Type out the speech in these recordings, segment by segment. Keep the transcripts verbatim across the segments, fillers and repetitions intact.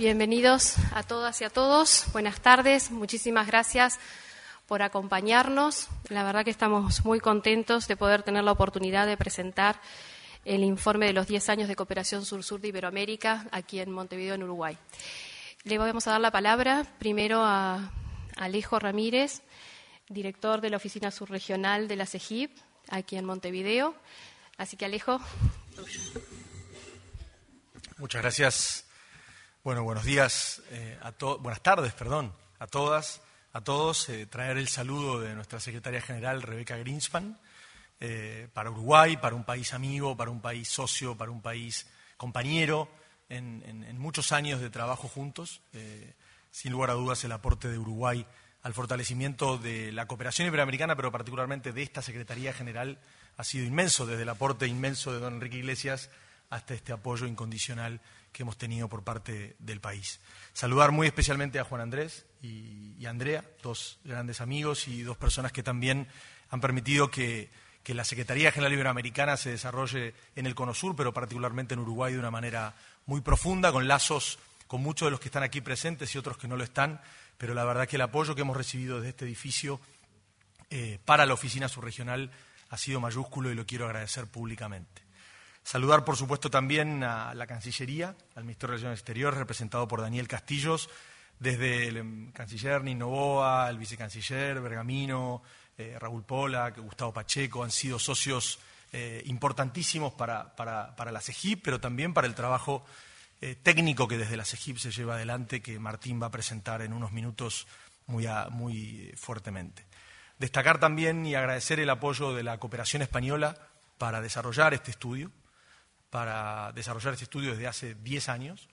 Bienvenidos a todas y a todos. Buenas tardes. Muchísimas gracias por acompañarnos. La verdad que estamos muy contentos de poder tener la oportunidad de presentar el informe de los diez años de cooperación sur-sur de Iberoamérica aquí en Montevideo, en Uruguay. Le vamos a dar la palabra primero a Alejo Ramírez, director de la Oficina Subregional de la CEGIP, aquí en Montevideo. Así que, Alejo, tuyo. Muchas gracias. Bueno, buenos días, eh, a to- buenas tardes, perdón, a todas, a todos. Eh, traer el saludo de nuestra secretaria general, Rebeca Greenspan, eh, para Uruguay, para un país amigo, para un país socio, para un país compañero, en, en, en muchos años de trabajo juntos. Eh, sin lugar a dudas, el aporte de Uruguay al fortalecimiento de la cooperación iberoamericana, pero particularmente de esta Secretaría General, ha sido inmenso, desde el aporte inmenso de don Enrique Iglesias hasta este apoyo incondicional que hemos tenido por parte del país. Saludar muy especialmente a Juan Andrés y, y a Andrea, dos grandes amigos y dos personas que también han permitido que, que la Secretaría General Iberoamericana se desarrolle en el Cono Sur, pero particularmente en Uruguay de una manera muy profunda, con lazos con muchos de los que están aquí presentes y otros que no lo están, pero la verdad que el apoyo que hemos recibido desde este edificio eh, para la oficina subregional ha sido mayúsculo y lo quiero agradecer públicamente. Saludar, por supuesto, también a la Cancillería, al Ministerio de Relaciones Exteriores, representado por Daniel Castillos, desde el canciller Nino Boa, el vicecanciller Bergamino, eh, Raúl Pola, Gustavo Pacheco, han sido socios eh, importantísimos para, para, para la CEGIP, pero también para el trabajo eh, técnico que desde la CEGIP se lleva adelante, que Martín va a presentar en unos minutos muy, a, muy fuertemente. Destacar también y agradecer el apoyo de la cooperación española para desarrollar este estudio, para desarrollar este estudio desde hace diez años,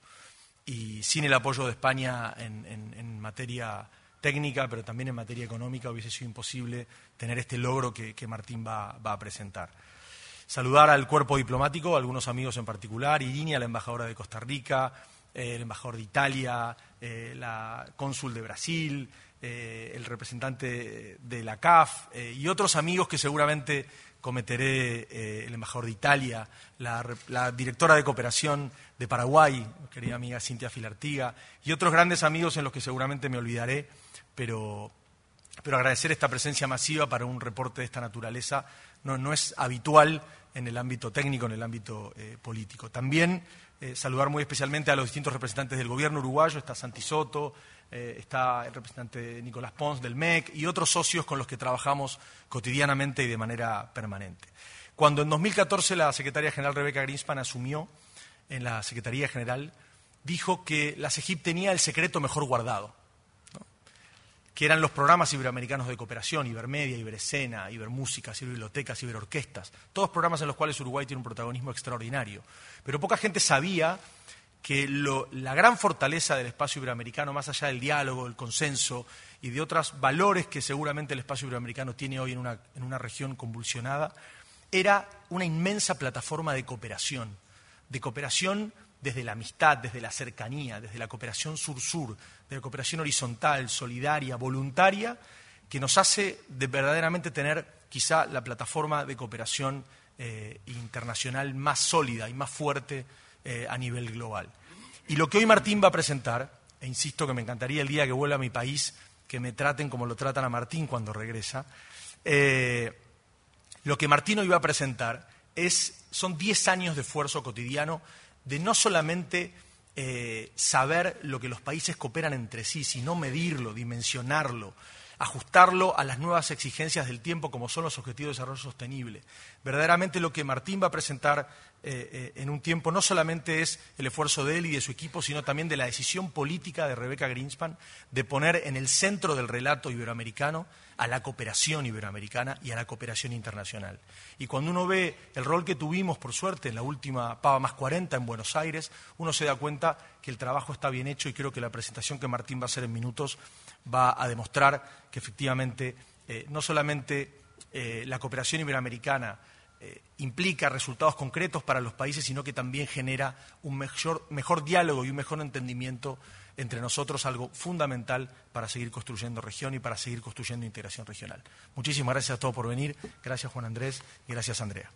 y sin el apoyo de España en, en, en materia técnica, pero también en materia económica, hubiese sido imposible tener este logro que, que Martín va, va a presentar. Saludar al cuerpo diplomático, a algunos amigos en particular, Irinia, la embajadora de Costa Rica, eh, el embajador de Italia, eh, la cónsul de Brasil, eh, el representante de la C A F eh, y otros amigos que seguramente cometeré, eh, el embajador de Italia, la, la directora de cooperación de Paraguay, querida amiga Cintia Filartiga, y otros grandes amigos en los que seguramente me olvidaré, pero, pero agradecer esta presencia masiva para un reporte de esta naturaleza. No, no es habitual en el ámbito técnico, en el ámbito eh, político. También eh, saludar muy especialmente a los distintos representantes del gobierno uruguayo. Está Santi Soto, eh, está el representante Nicolás Pons del M E C y otros socios con los que trabajamos cotidianamente y de manera permanente. Cuando en dos mil catorce la secretaria general Rebeca Greenspan asumió en la Secretaría General, dijo que la CEGIP tenía el secreto mejor guardado, ¿no? Que eran los programas iberoamericanos de cooperación, Ibermedia, Iberescena, Ibermúsica, Iberbibliotecas, Iberorquestas, todos programas en los cuales Uruguay tiene un protagonismo extraordinario. Pero poca gente sabía que lo, la gran fortaleza del espacio iberoamericano, más allá del diálogo, del consenso y de otros valores que seguramente el espacio iberoamericano tiene hoy en una, en una región convulsionada, era una inmensa plataforma de cooperación, de cooperación desde la amistad, desde la cercanía, desde la cooperación sur-sur, de la cooperación horizontal, solidaria, voluntaria, que nos hace de verdaderamente tener quizá la plataforma de cooperación eh, internacional más sólida y más fuerte eh, a nivel global. Y lo que hoy Martín va a presentar, e insisto que me encantaría el día que vuelva a mi país, que me traten como lo tratan a Martín cuando regresa, eh, lo que Martín hoy va a presentar es, son diez años de esfuerzo cotidiano de no solamente eh, saber lo que los países cooperan entre sí, sino medirlo, dimensionarlo, ajustarlo a las nuevas exigencias del tiempo, como son los Objetivos de Desarrollo Sostenible. Verdaderamente lo que Martín va a presentar eh, eh, en un tiempo no solamente es el esfuerzo de él y de su equipo, sino también de la decisión política de Rebeca Greenspan de poner en el centro del relato iberoamericano a la cooperación iberoamericana y a la cooperación internacional. Y cuando uno ve el rol que tuvimos, por suerte, en la última Pava más cuarenta en Buenos Aires, uno se da cuenta que el trabajo está bien hecho y creo que la presentación que Martín va a hacer en minutos va a demostrar que efectivamente eh, no solamente eh, la cooperación iberoamericana eh, implica resultados concretos para los países, sino que también genera un mejor, mejor diálogo y un mejor entendimiento entre nosotros, algo fundamental para seguir construyendo región y para seguir construyendo integración regional. Muchísimas gracias a todos por venir. Gracias, Juan Andrés, y gracias, Andrea.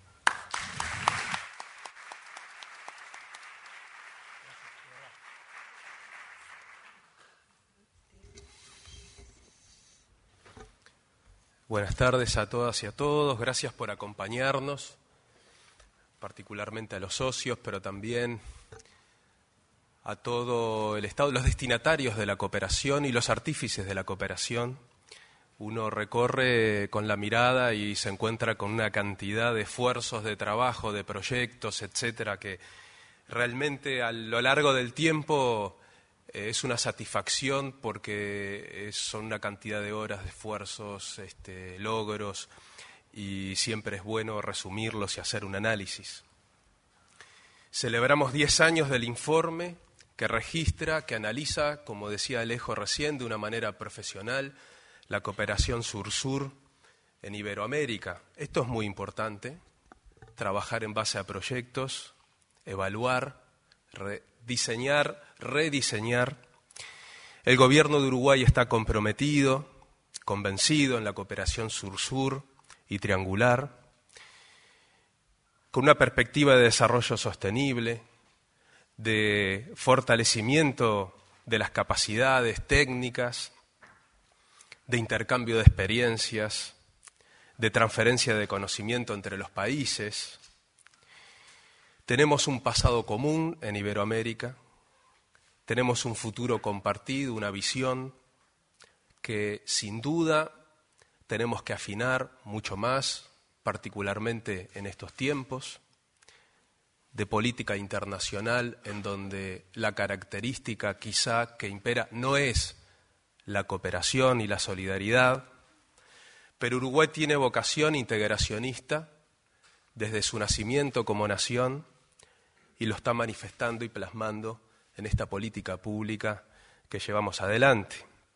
Buenas tardes a todas y a todos. Gracias por acompañarnos, particularmente a los socios, pero también a todo el Estado, los destinatarios de la cooperación y los artífices de la cooperación. Uno recorre con la mirada y se encuentra con una cantidad de esfuerzos, de trabajo, de proyectos, etcétera, que realmente a lo largo del tiempo eh, es una satisfacción porque es, son una cantidad de horas de esfuerzos, este, logros, y siempre es bueno resumirlos y hacer un análisis. Celebramos diez años del informe que registra, que analiza, como decía Alejo recién, de una manera profesional, la cooperación sur-sur en Iberoamérica. Esto es muy importante, trabajar en base a proyectos, evaluar, diseñar, rediseñar. El gobierno de Uruguay está comprometido, convencido en la cooperación sur-sur y triangular, con una perspectiva de desarrollo sostenible, de fortalecimiento de las capacidades técnicas, de intercambio de experiencias, de transferencia de conocimiento entre los países. Tenemos un pasado común en Iberoamérica, tenemos un futuro compartido, una visión que sin duda tenemos que afinar mucho más, particularmente en estos tiempos de política internacional en donde la característica quizá que impera no es la cooperación y la solidaridad, pero Uruguay tiene vocación integracionista desde su nacimiento como nación y lo está manifestando y plasmando en esta política pública que llevamos adelante.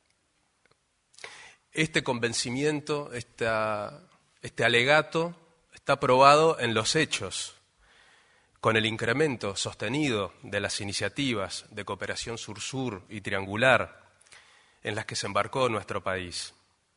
Este convencimiento, esta, este alegato está probado en los hechos, con el incremento sostenido de las iniciativas de cooperación sur-sur y triangular en las que se embarcó nuestro país.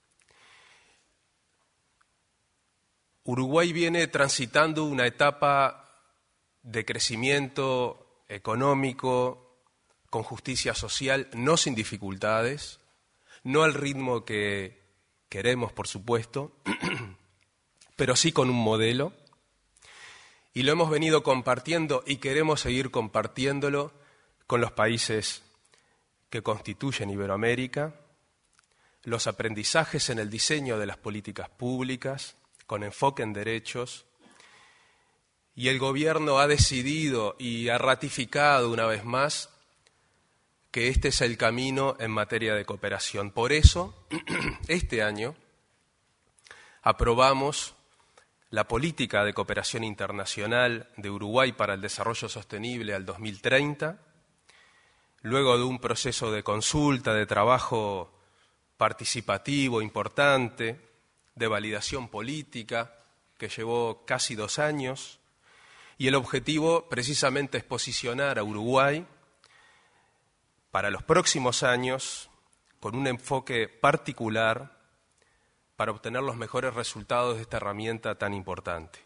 Uruguay viene transitando una etapa de crecimiento económico, con justicia social, no sin dificultades, no al ritmo que queremos, por supuesto, pero sí con un modelo, y lo hemos venido compartiendo y queremos seguir compartiéndolo con los países que constituyen Iberoamérica, los aprendizajes en el diseño de las políticas públicas, con enfoque en derechos, y el gobierno ha decidido y ha ratificado una vez más que este es el camino en materia de cooperación. Por eso, este año aprobamos la política de cooperación internacional de Uruguay para el desarrollo sostenible al dos mil treinta, luego de un proceso de consulta, de trabajo participativo importante, de validación política, que llevó casi dos años, y el objetivo precisamente es posicionar a Uruguay para los próximos años con un enfoque particular para obtener los mejores resultados de esta herramienta tan importante.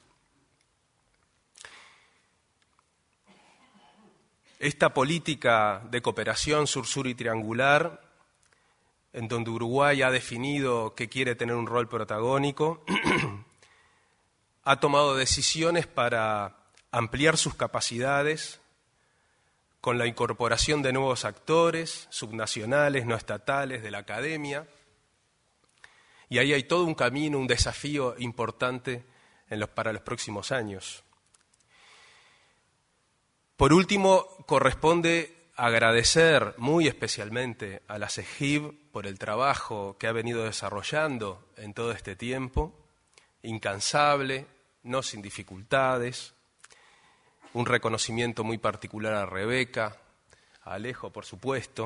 Esta política de cooperación sur-sur y triangular, en donde Uruguay ha definido que quiere tener un rol protagónico, ha tomado decisiones para ampliar sus capacidades con la incorporación de nuevos actores, subnacionales, no estatales, de la academia, y ahí hay todo un camino, un desafío importante en los, para los próximos años. Por último, corresponde agradecer muy especialmente a la CEGIB por el trabajo que ha venido desarrollando en todo este tiempo, incansable, no sin dificultades. Un reconocimiento muy particular a Rebeca, a Alejo, por supuesto,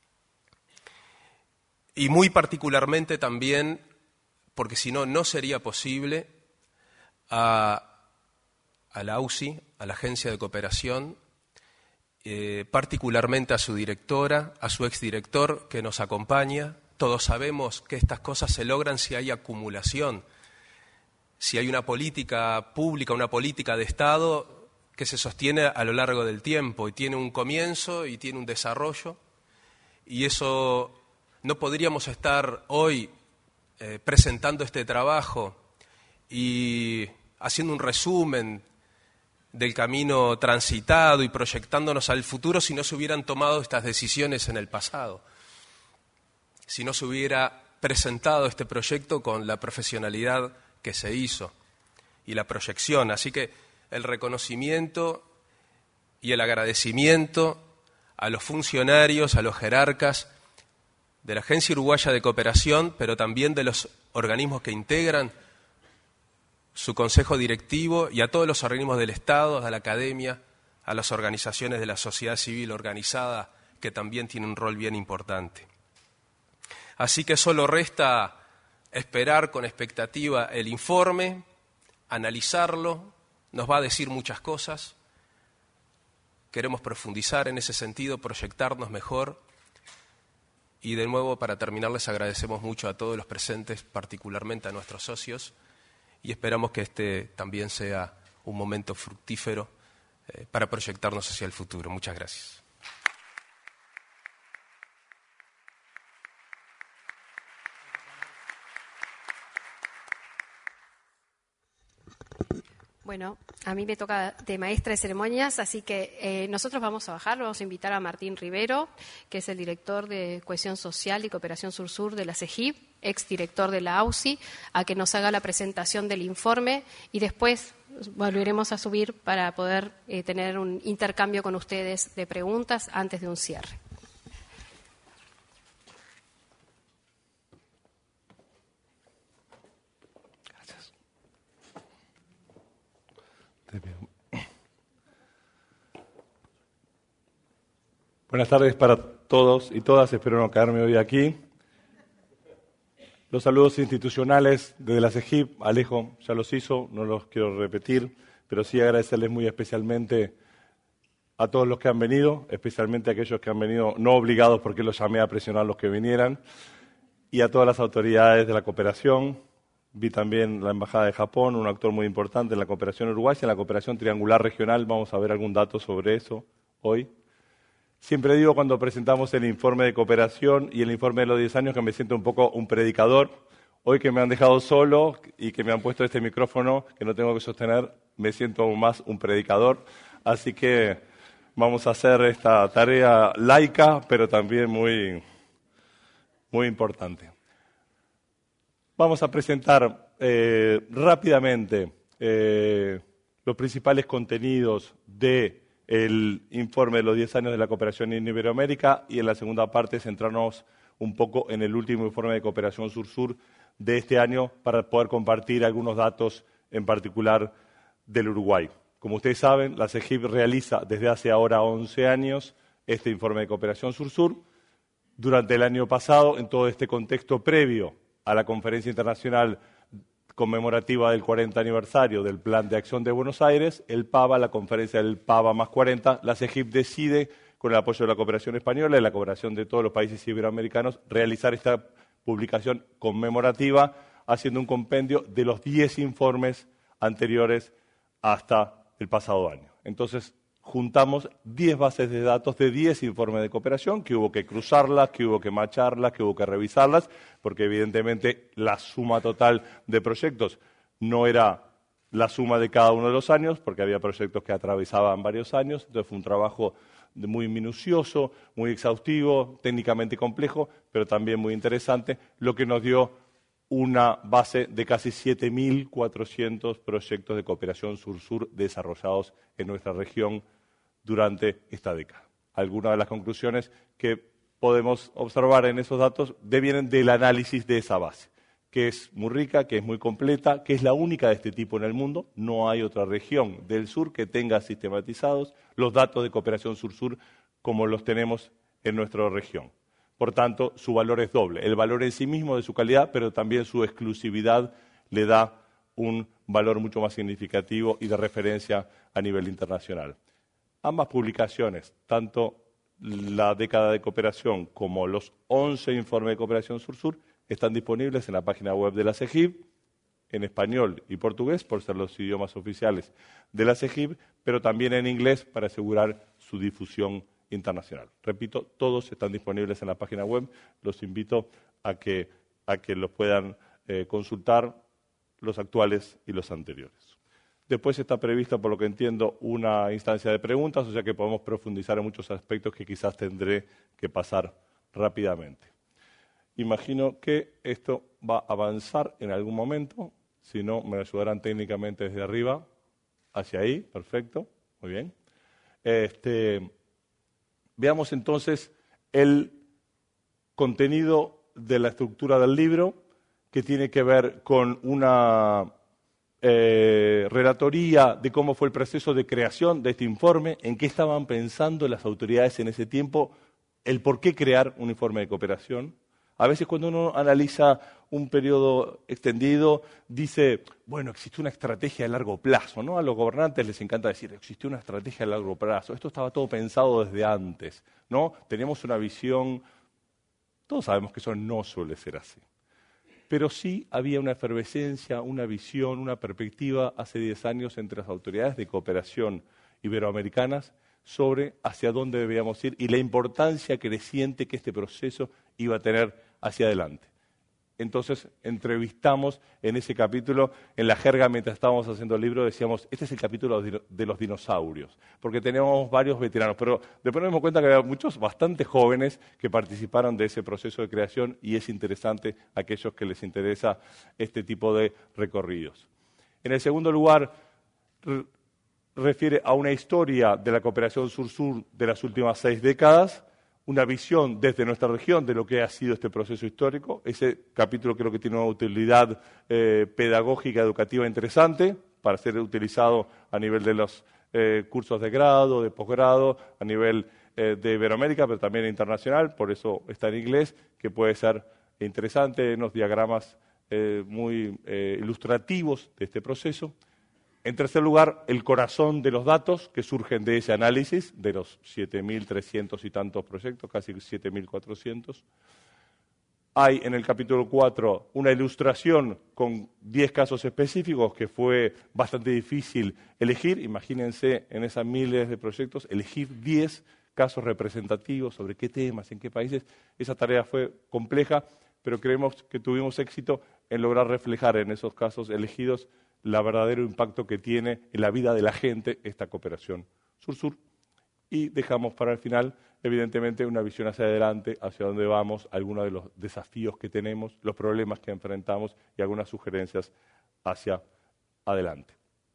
y muy particularmente también, porque si no, no sería posible, a a la A U C I, a la Agencia de Cooperación, eh, particularmente a su directora, a su exdirector que nos acompaña. Todos sabemos que estas cosas se logran si hay acumulación, si hay una política pública, una política de Estado que se sostiene a lo largo del tiempo y tiene un comienzo y tiene un desarrollo, y eso no podríamos estar hoy eh, presentando este trabajo y haciendo un resumen del camino transitado y proyectándonos al futuro si no se hubieran tomado estas decisiones en el pasado, si no se hubiera presentado este proyecto con la profesionalidad que se hizo y la proyección. Así que el reconocimiento y el agradecimiento a los funcionarios, a los jerarcas de la Agencia Uruguaya de Cooperación, pero también de los organismos que integran su consejo directivo y a todos los organismos del Estado, a la academia, a las organizaciones de la sociedad civil organizada, que también tienen un rol bien importante. Así que solo resta esperar con expectativa el informe, analizarlo, nos va a decir muchas cosas. Queremos profundizar en ese sentido, proyectarnos mejor. Y de nuevo, para terminar, les agradecemos mucho a todos los presentes, particularmente a nuestros socios, y esperamos que este también sea un momento fructífero eh, para proyectarnos hacia el futuro. Muchas gracias. Bueno, a mí me toca de maestra de ceremonias, así que eh, nosotros vamos a bajar, vamos a invitar a Martín Rivero, que es el director de Cohesión Social y Cooperación Sur-Sur de la CEGIP, exdirector de la A U C I, a que nos haga la presentación del informe y después volveremos a subir para poder eh, tener un intercambio con ustedes de preguntas antes de un cierre. Buenas tardes para todos y todas, espero no caerme hoy aquí. Los saludos institucionales desde la CEGIP, Alejo ya los hizo, no los quiero repetir, pero sí agradecerles muy especialmente a todos los que han venido, especialmente a aquellos que han venido no obligados porque los llamé a presionar los que vinieran, y a todas las autoridades de la cooperación. Vi también la Embajada de Japón, un actor muy importante en la cooperación uruguaya, en la cooperación triangular regional, vamos a ver algún dato sobre eso hoy. Siempre digo cuando presentamos el informe de cooperación y el informe de los diez años que me siento un poco un predicador. Hoy que me han dejado solo y que me han puesto este micrófono que no tengo que sostener, me siento aún más un predicador. Así que vamos a hacer esta tarea laica, pero también muy, muy importante. Vamos a presentar eh, rápidamente eh, los principales contenidos de el informe de los diez años de la cooperación en Iberoamérica y en la segunda parte centrarnos un poco en el último informe de cooperación sur-sur de este año para poder compartir algunos datos en particular del Uruguay. Como ustedes saben, la CEGIP realiza desde hace ahora once años este informe de cooperación sur-sur. Durante el año pasado, en todo este contexto previo a la Conferencia Internacional conmemorativa del cuarenta aniversario del Plan de Acción de Buenos Aires, el PAVA, la conferencia del PAVA más cuarenta, la CEGIP decide, con el apoyo de la cooperación española y la cooperación de todos los países iberoamericanos, realizar esta publicación conmemorativa, haciendo un compendio de los diez informes anteriores hasta el pasado año. Entonces, juntamos diez bases de datos de diez informes de cooperación, que hubo que cruzarlas, que hubo que macharlas, que hubo que revisarlas, porque evidentemente la suma total de proyectos no era la suma de cada uno de los años, porque había proyectos que atravesaban varios años, entonces fue un trabajo muy minucioso, muy exhaustivo, técnicamente complejo, pero también muy interesante, lo que nos dio una base de casi siete mil cuatrocientos proyectos de cooperación sur-sur desarrollados en nuestra región durante esta década. Algunas de las conclusiones que podemos observar en esos datos devienen del análisis de esa base, que es muy rica, que es muy completa, que es la única de este tipo en el mundo. No hay otra región del sur que tenga sistematizados los datos de cooperación sur-sur como los tenemos en nuestra región. Por tanto, su valor es doble. El valor en sí mismo de su calidad, pero también su exclusividad le da un valor mucho más significativo y de referencia a nivel internacional. Ambas publicaciones, tanto la década de cooperación como los once informes de cooperación sur-sur, están disponibles en la página web de la CEGIP, en español y portugués, por ser los idiomas oficiales de la CEGIP, pero también en inglés para asegurar su difusión internacional. Repito, todos están disponibles en la página web. Los invito a que a que los puedan eh, consultar los actuales y los anteriores. Después está prevista, por lo que entiendo, una instancia de preguntas, o sea que podemos profundizar en muchos aspectos que quizás tendré que pasar rápidamente. Imagino que esto va a avanzar en algún momento, si no me ayudarán técnicamente desde arriba, hacia ahí, perfecto, muy bien. Este, veamos entonces el contenido de la estructura del libro, que tiene que ver con una eh, relatoría de cómo fue el proceso de creación de este informe, en qué estaban pensando las autoridades en ese tiempo, el por qué crear un informe de cooperación. A veces cuando uno analiza un periodo extendido, dice, bueno, existe una estrategia de largo plazo, ¿no? A los gobernantes les encanta decir, existió una estrategia de largo plazo. Esto estaba todo pensado desde antes, ¿no? Teníamos una visión, todos sabemos que eso no suele ser así. Pero sí había una efervescencia, una visión, una perspectiva hace diez años entre las autoridades de cooperación iberoamericanas sobre hacia dónde debíamos ir y la importancia creciente que este proceso iba a tener hacia adelante. Entonces, entrevistamos en ese capítulo, en la jerga mientras estábamos haciendo el libro, decíamos, este es el capítulo de los dinosaurios, porque teníamos varios veteranos, pero después nos dimos cuenta que había muchos bastante jóvenes que participaron de ese proceso de creación y es interesante a aquellos que les interesa este tipo de recorridos. En el segundo lugar, refiere a una historia de la cooperación sur-sur de las últimas seis décadas, una visión desde nuestra región de lo que ha sido este proceso histórico. Ese capítulo creo que tiene una utilidad eh, pedagógica, educativa interesante para ser utilizado a nivel de los eh, cursos de grado, de posgrado, a nivel eh, de Iberoamérica, pero también internacional, por eso está en inglés, que puede ser interesante, unos diagramas eh, muy eh, ilustrativos de este proceso. En tercer lugar, el corazón de los datos que surgen de ese análisis, de los siete mil trescientos y tantos proyectos, casi siete mil cuatrocientos. Hay en el capítulo cuatro una ilustración con diez casos específicos que fue bastante difícil elegir. Imagínense en esas miles de proyectos, elegir diez casos representativos sobre qué temas, en qué países. Esa tarea fue compleja, pero creemos que tuvimos éxito en lograr reflejar en esos casos elegidos el verdadero impacto que tiene en la vida de la gente esta cooperación sur-sur. Y dejamos para el final, evidentemente, una visión hacia adelante, hacia dónde vamos, algunos de los desafíos que tenemos, los problemas que enfrentamos y algunas sugerencias hacia adelante.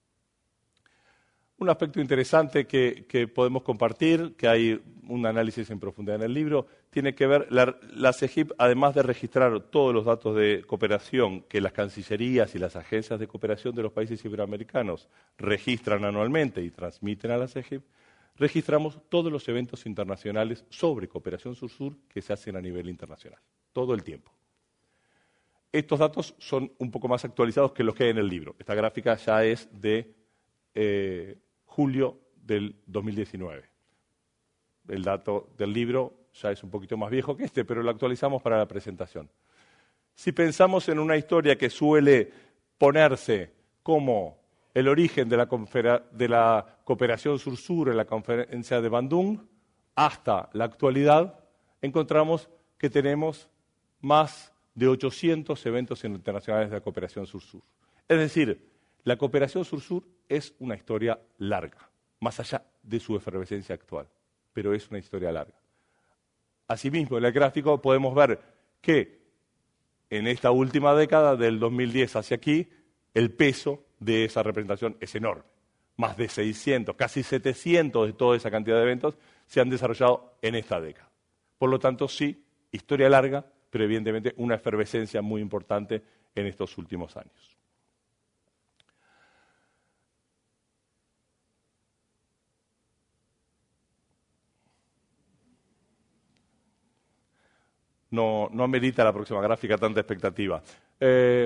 Un aspecto interesante que, que podemos compartir, que hay un análisis en profundidad en el libro, tiene que ver, la, la CEGIP, además de registrar todos los datos de cooperación que las cancillerías y las agencias de cooperación de los países iberoamericanos registran anualmente y transmiten a la CEGIP, registramos todos los eventos internacionales sobre cooperación sur-sur que se hacen a nivel internacional, todo el tiempo. Estos datos son un poco más actualizados que los que hay en el libro. Esta gráfica ya es de eh, julio del dos mil diecinueve. El dato del libro ya es un poquito más viejo que este, pero lo actualizamos para la presentación. Si pensamos en una historia que suele ponerse como el origen de la, de la cooperación sur-sur en la conferencia de Bandung hasta la actualidad, encontramos que tenemos más de ochocientos eventos internacionales de la cooperación sur-sur. Es decir, la cooperación sur-sur es una historia larga, más allá de su efervescencia actual, pero es una historia larga. Asimismo, en el gráfico podemos ver que en esta última década, del dos mil diez hacia aquí, el peso de esa representación es enorme. Más de seiscientos, casi setecientos de toda esa cantidad de eventos se han desarrollado en esta década. Por lo tanto, sí, historia larga, pero evidentemente una efervescencia muy importante en estos últimos años. No, no amerita la próxima gráfica tanta expectativa. Eh,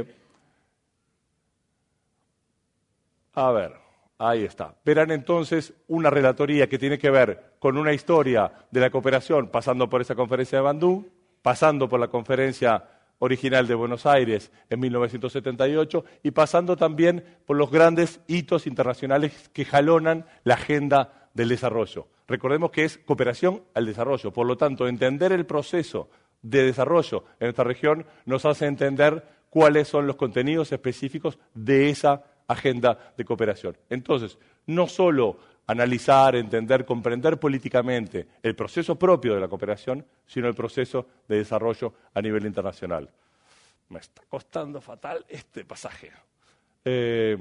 a ver, ahí está. Verán entonces una relatoría que tiene que ver con una historia de la cooperación, pasando por esa conferencia de Bandung, pasando por la conferencia original de Buenos Aires en mil novecientos setenta y ocho y pasando también por los grandes hitos internacionales que jalonan la agenda del desarrollo. Recordemos que es cooperación al desarrollo, por lo tanto, entender el proceso de desarrollo en nuestra región nos hace entender cuáles son los contenidos específicos de esa agenda de cooperación. Entonces, no solo analizar, entender, comprender políticamente el proceso propio de la cooperación, sino el proceso de desarrollo a nivel internacional. Me está costando fatal este pasaje. Eh,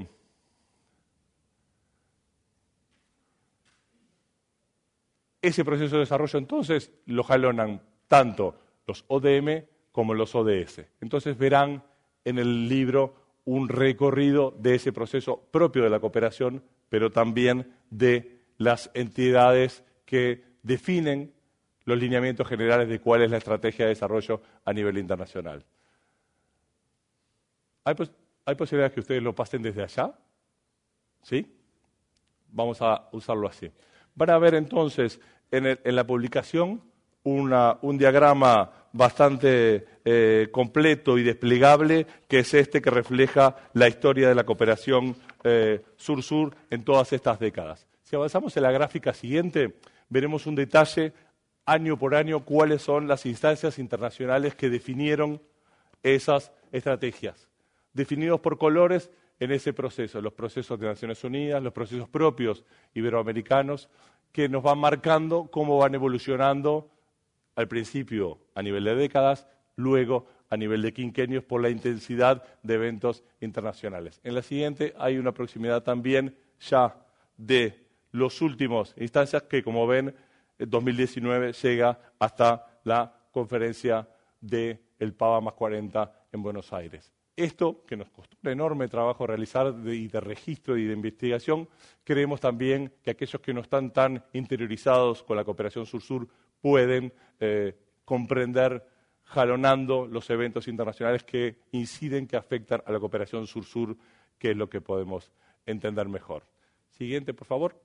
ese proceso de desarrollo, entonces, lo jalonan tanto los O D M como los O D S. Entonces verán en el libro un recorrido de ese proceso propio de la cooperación, pero también de las entidades que definen los lineamientos generales de cuál es la estrategia de desarrollo a nivel internacional. ¿Hay, pos- ¿Hay posibilidades que ustedes lo pasen desde allá? ¿Sí? Vamos a usarlo así. Van a ver entonces en, el, en la publicación una, un diagrama bastante eh, completo y desplegable, que es este que refleja la historia de la cooperación eh, sur-sur en todas estas décadas. Si avanzamos en la gráfica siguiente, veremos un detalle año por año cuáles son las instancias internacionales que definieron esas estrategias, definidos por colores en ese proceso, los procesos de Naciones Unidas, los procesos propios iberoamericanos, que nos van marcando cómo van evolucionando al principio a nivel de décadas, luego a nivel de quinquenios por la intensidad de eventos internacionales. En la siguiente hay una proximidad también ya de los últimos instancias que, como ven, en dos mil diecinueve llega hasta la conferencia del Pava más cuarenta en Buenos Aires. Esto, que nos costó un enorme trabajo realizar de, y de registro y de investigación, creemos también que aquellos que no están tan interiorizados con la cooperación sur-sur pueden eh, comprender, jalonando los eventos internacionales que inciden, que afectan a la cooperación sur-sur, que es lo que podemos entender mejor. Siguiente, por favor.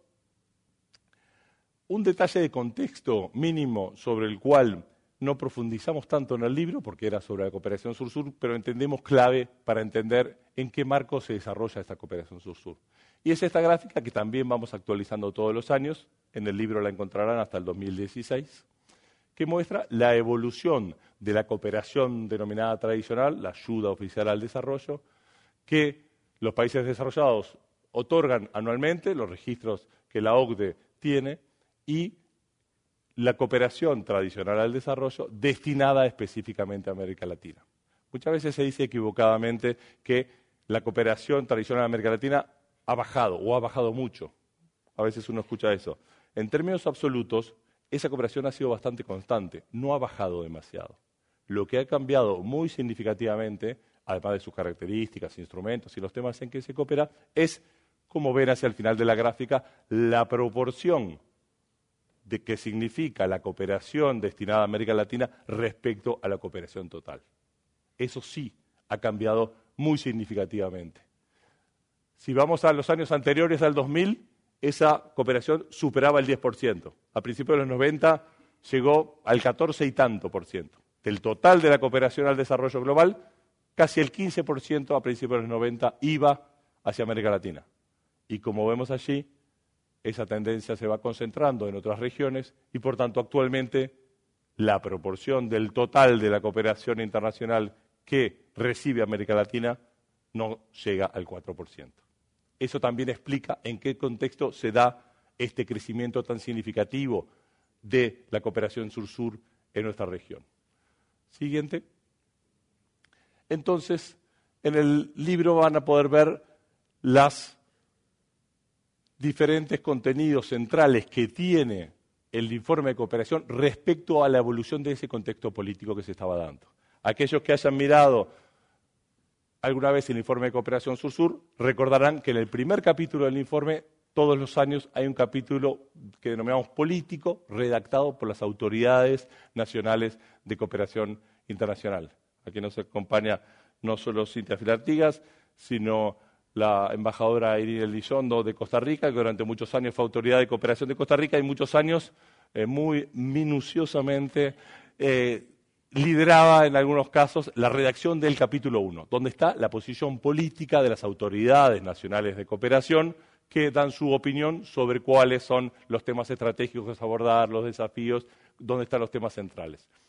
Un detalle de contexto mínimo sobre el cual no profundizamos tanto en el libro, porque era sobre la cooperación sur-sur, pero entendemos clave para entender en qué marco se desarrolla esta cooperación sur-sur. Y es esta gráfica que también vamos actualizando todos los años, en el libro la encontrarán hasta el dos mil dieciséis, que muestra la evolución de la cooperación denominada tradicional, la ayuda oficial al desarrollo, que los países desarrollados otorgan anualmente, los registros que la O C D E tiene, y la cooperación tradicional al desarrollo destinada específicamente a América Latina. Muchas veces se dice equivocadamente que la cooperación tradicional a América Latina ha bajado o ha bajado mucho. A veces uno escucha eso. En términos absolutos, esa cooperación ha sido bastante constante, no ha bajado demasiado. Lo que ha cambiado muy significativamente, además de sus características, instrumentos y los temas en que se coopera, es, como ven hacia el final de la gráfica, la proporción de qué significa la cooperación destinada a América Latina respecto a la cooperación total. Eso sí ha cambiado muy significativamente. Si vamos a los años anteriores al dos mil, esa cooperación superaba el diez por ciento. A principios de los noventa llegó al catorce y tanto por ciento. Del total de la cooperación al desarrollo global, casi el quince por ciento a principios de los noventa iba hacia América Latina. Y como vemos allí, esa tendencia se va concentrando en otras regiones y, por tanto, actualmente la proporción del total de la cooperación internacional que recibe América Latina no llega al cuatro por ciento. Eso también explica en qué contexto se da este crecimiento tan significativo de la cooperación sur-sur en nuestra región. Siguiente. Entonces, en el libro van a poder ver las diferentes contenidos centrales que tiene el informe de cooperación respecto a la evolución de ese contexto político que se estaba dando. Aquellos que hayan mirado alguna vez el informe de cooperación sur-sur recordarán que en el primer capítulo del informe, todos los años hay un capítulo que denominamos político, redactado por las autoridades nacionales de cooperación internacional. Aquí nos acompaña no solo Cintia Filartigas, sino la embajadora Irina Elizondo de Costa Rica, que durante muchos años fue autoridad de cooperación de Costa Rica y muchos años eh, muy minuciosamente eh, lideraba en algunos casos la redacción del capítulo uno, donde está la posición política de las autoridades nacionales de cooperación que dan su opinión sobre cuáles son los temas estratégicos a abordar, los desafíos, dónde están los temas centrales.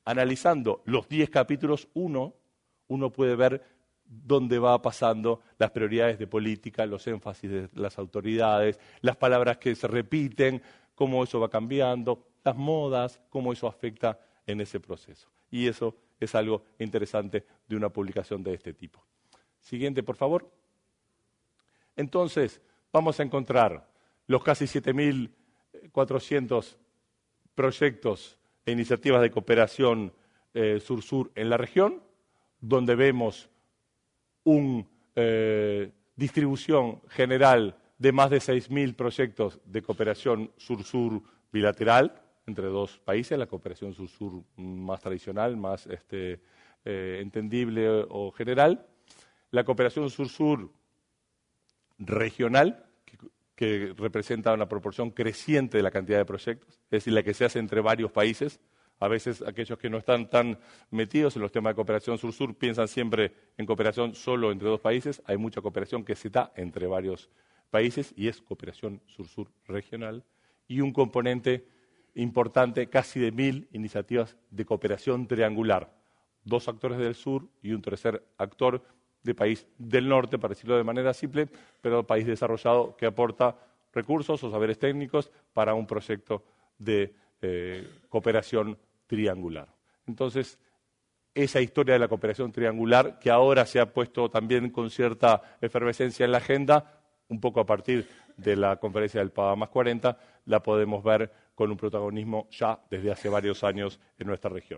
analizando los diez capítulos uno, uno puede ver dónde va pasando las prioridades de política, los énfasis de las autoridades, las palabras que se repiten, cómo eso va cambiando, las modas, cómo eso afecta en ese proceso. Y eso es algo interesante de una publicación de este tipo. Siguiente, por favor. Entonces, vamos a encontrar los casi siete mil cuatrocientos proyectos e iniciativas de cooperación eh, sur-sur en la región, donde vemos una eh, distribución general de más de seis mil proyectos de cooperación sur-sur bilateral entre dos países, la cooperación sur-sur más tradicional, más este, eh, entendible o general, la cooperación sur-sur regional, que, que representa una proporción creciente de la cantidad de proyectos, es decir, la que se hace entre varios países. A veces aquellos que no están tan metidos en los temas de cooperación sur-sur piensan siempre en cooperación solo entre dos países. Hay mucha cooperación que se da entre varios países y es cooperación sur-sur regional. Y un componente importante, casi de mil iniciativas de cooperación triangular. Dos actores del sur y un tercer actor de país del norte, para decirlo de manera simple, pero país desarrollado que aporta recursos o saberes técnicos para un proyecto de eh, cooperación triangular. Entonces, esa historia de la cooperación triangular, que ahora se ha puesto también con cierta efervescencia en la agenda, un poco a partir de la conferencia del PAVA más cuarenta, la podemos ver con un protagonismo ya desde hace varios años en nuestra región.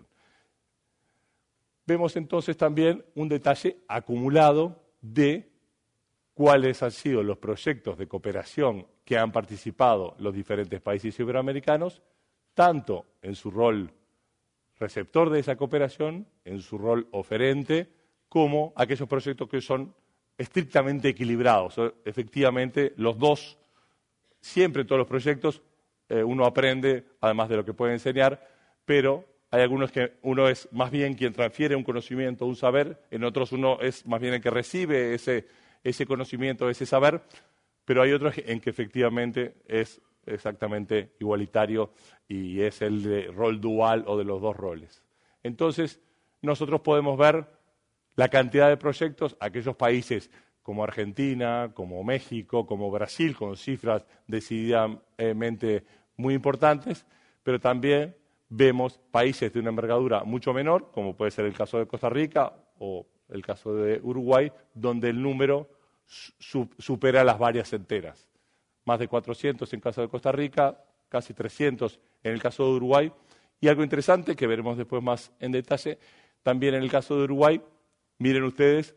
Vemos entonces también un detalle acumulado de cuáles han sido los proyectos de cooperación que han participado los diferentes países iberoamericanos, tanto en su rol receptor de esa cooperación, en su rol oferente, como aquellos proyectos que son estrictamente equilibrados. Efectivamente, los dos, siempre en todos los proyectos, eh, uno aprende, además de lo que puede enseñar, pero hay algunos que uno es más bien quien transfiere un conocimiento, un saber, en otros uno es más bien el que recibe ese, ese conocimiento, ese saber, pero hay otros en que efectivamente es exactamente igualitario y es el de rol dual o de los dos roles. Entonces, nosotros podemos ver la cantidad de proyectos, aquellos países como Argentina, como México, como Brasil, con cifras decididamente muy importantes, pero también vemos países de una envergadura mucho menor, como puede ser el caso de Costa Rica o el caso de Uruguay, donde el número su- supera las varias enteras. Más de cuatrocientos en el caso de Costa Rica, casi trescientos en el caso de Uruguay. Y algo interesante que veremos después más en detalle, también en el caso de Uruguay, miren ustedes,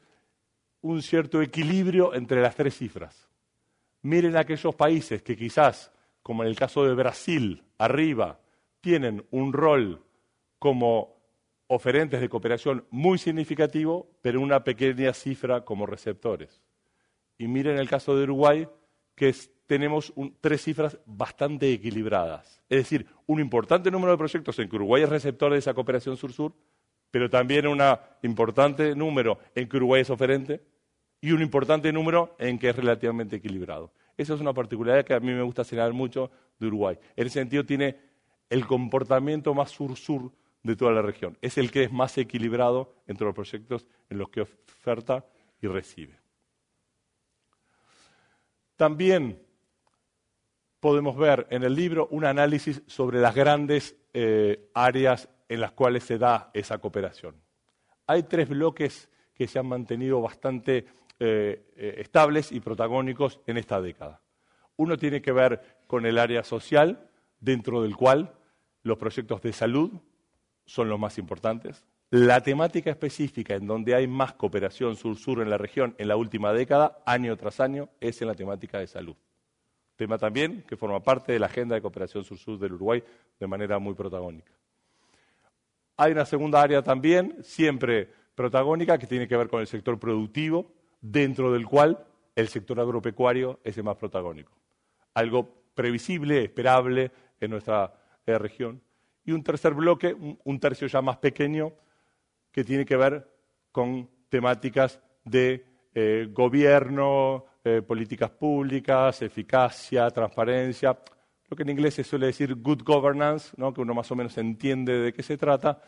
un cierto equilibrio entre las tres cifras. Miren aquellos países que quizás, como en el caso de Brasil, arriba, tienen un rol como oferentes de cooperación muy significativo, pero una pequeña cifra como receptores. Y miren el caso de Uruguay, que es, tenemos un, tres cifras bastante equilibradas. Es decir, un importante número de proyectos en que Uruguay es receptor de esa cooperación sur-sur, pero también un importante número en que Uruguay es oferente y un importante número en que es relativamente equilibrado. Esa es una particularidad que a mí me gusta señalar mucho de Uruguay. En ese sentido tiene el comportamiento más sur-sur de toda la región. Es el que es más equilibrado entre los proyectos en los que oferta y recibe. También podemos ver en el libro un análisis sobre las grandes eh, áreas en las cuales se da esa cooperación. Hay tres bloques que se han mantenido bastante eh, eh, estables y protagónicos en esta década. Uno tiene que ver con el área social, dentro del cual los proyectos de salud son los más importantes. La temática específica en donde hay más cooperación sur-sur en la región en la última década, año tras año, es en la temática de salud. Tema también que forma parte de la agenda de cooperación sur-sur del Uruguay de manera muy protagónica. Hay una segunda área también, siempre protagónica, que tiene que ver con el sector productivo, dentro del cual el sector agropecuario es el más protagónico. Algo previsible, esperable en nuestra eh, región. Y un tercer bloque, un, un tercio ya más pequeño, que tiene que ver con temáticas de eh, gobierno, eh, políticas públicas, eficacia, transparencia, lo que en inglés se suele decir good governance, ¿no? Que uno más o menos entiende de qué se trata,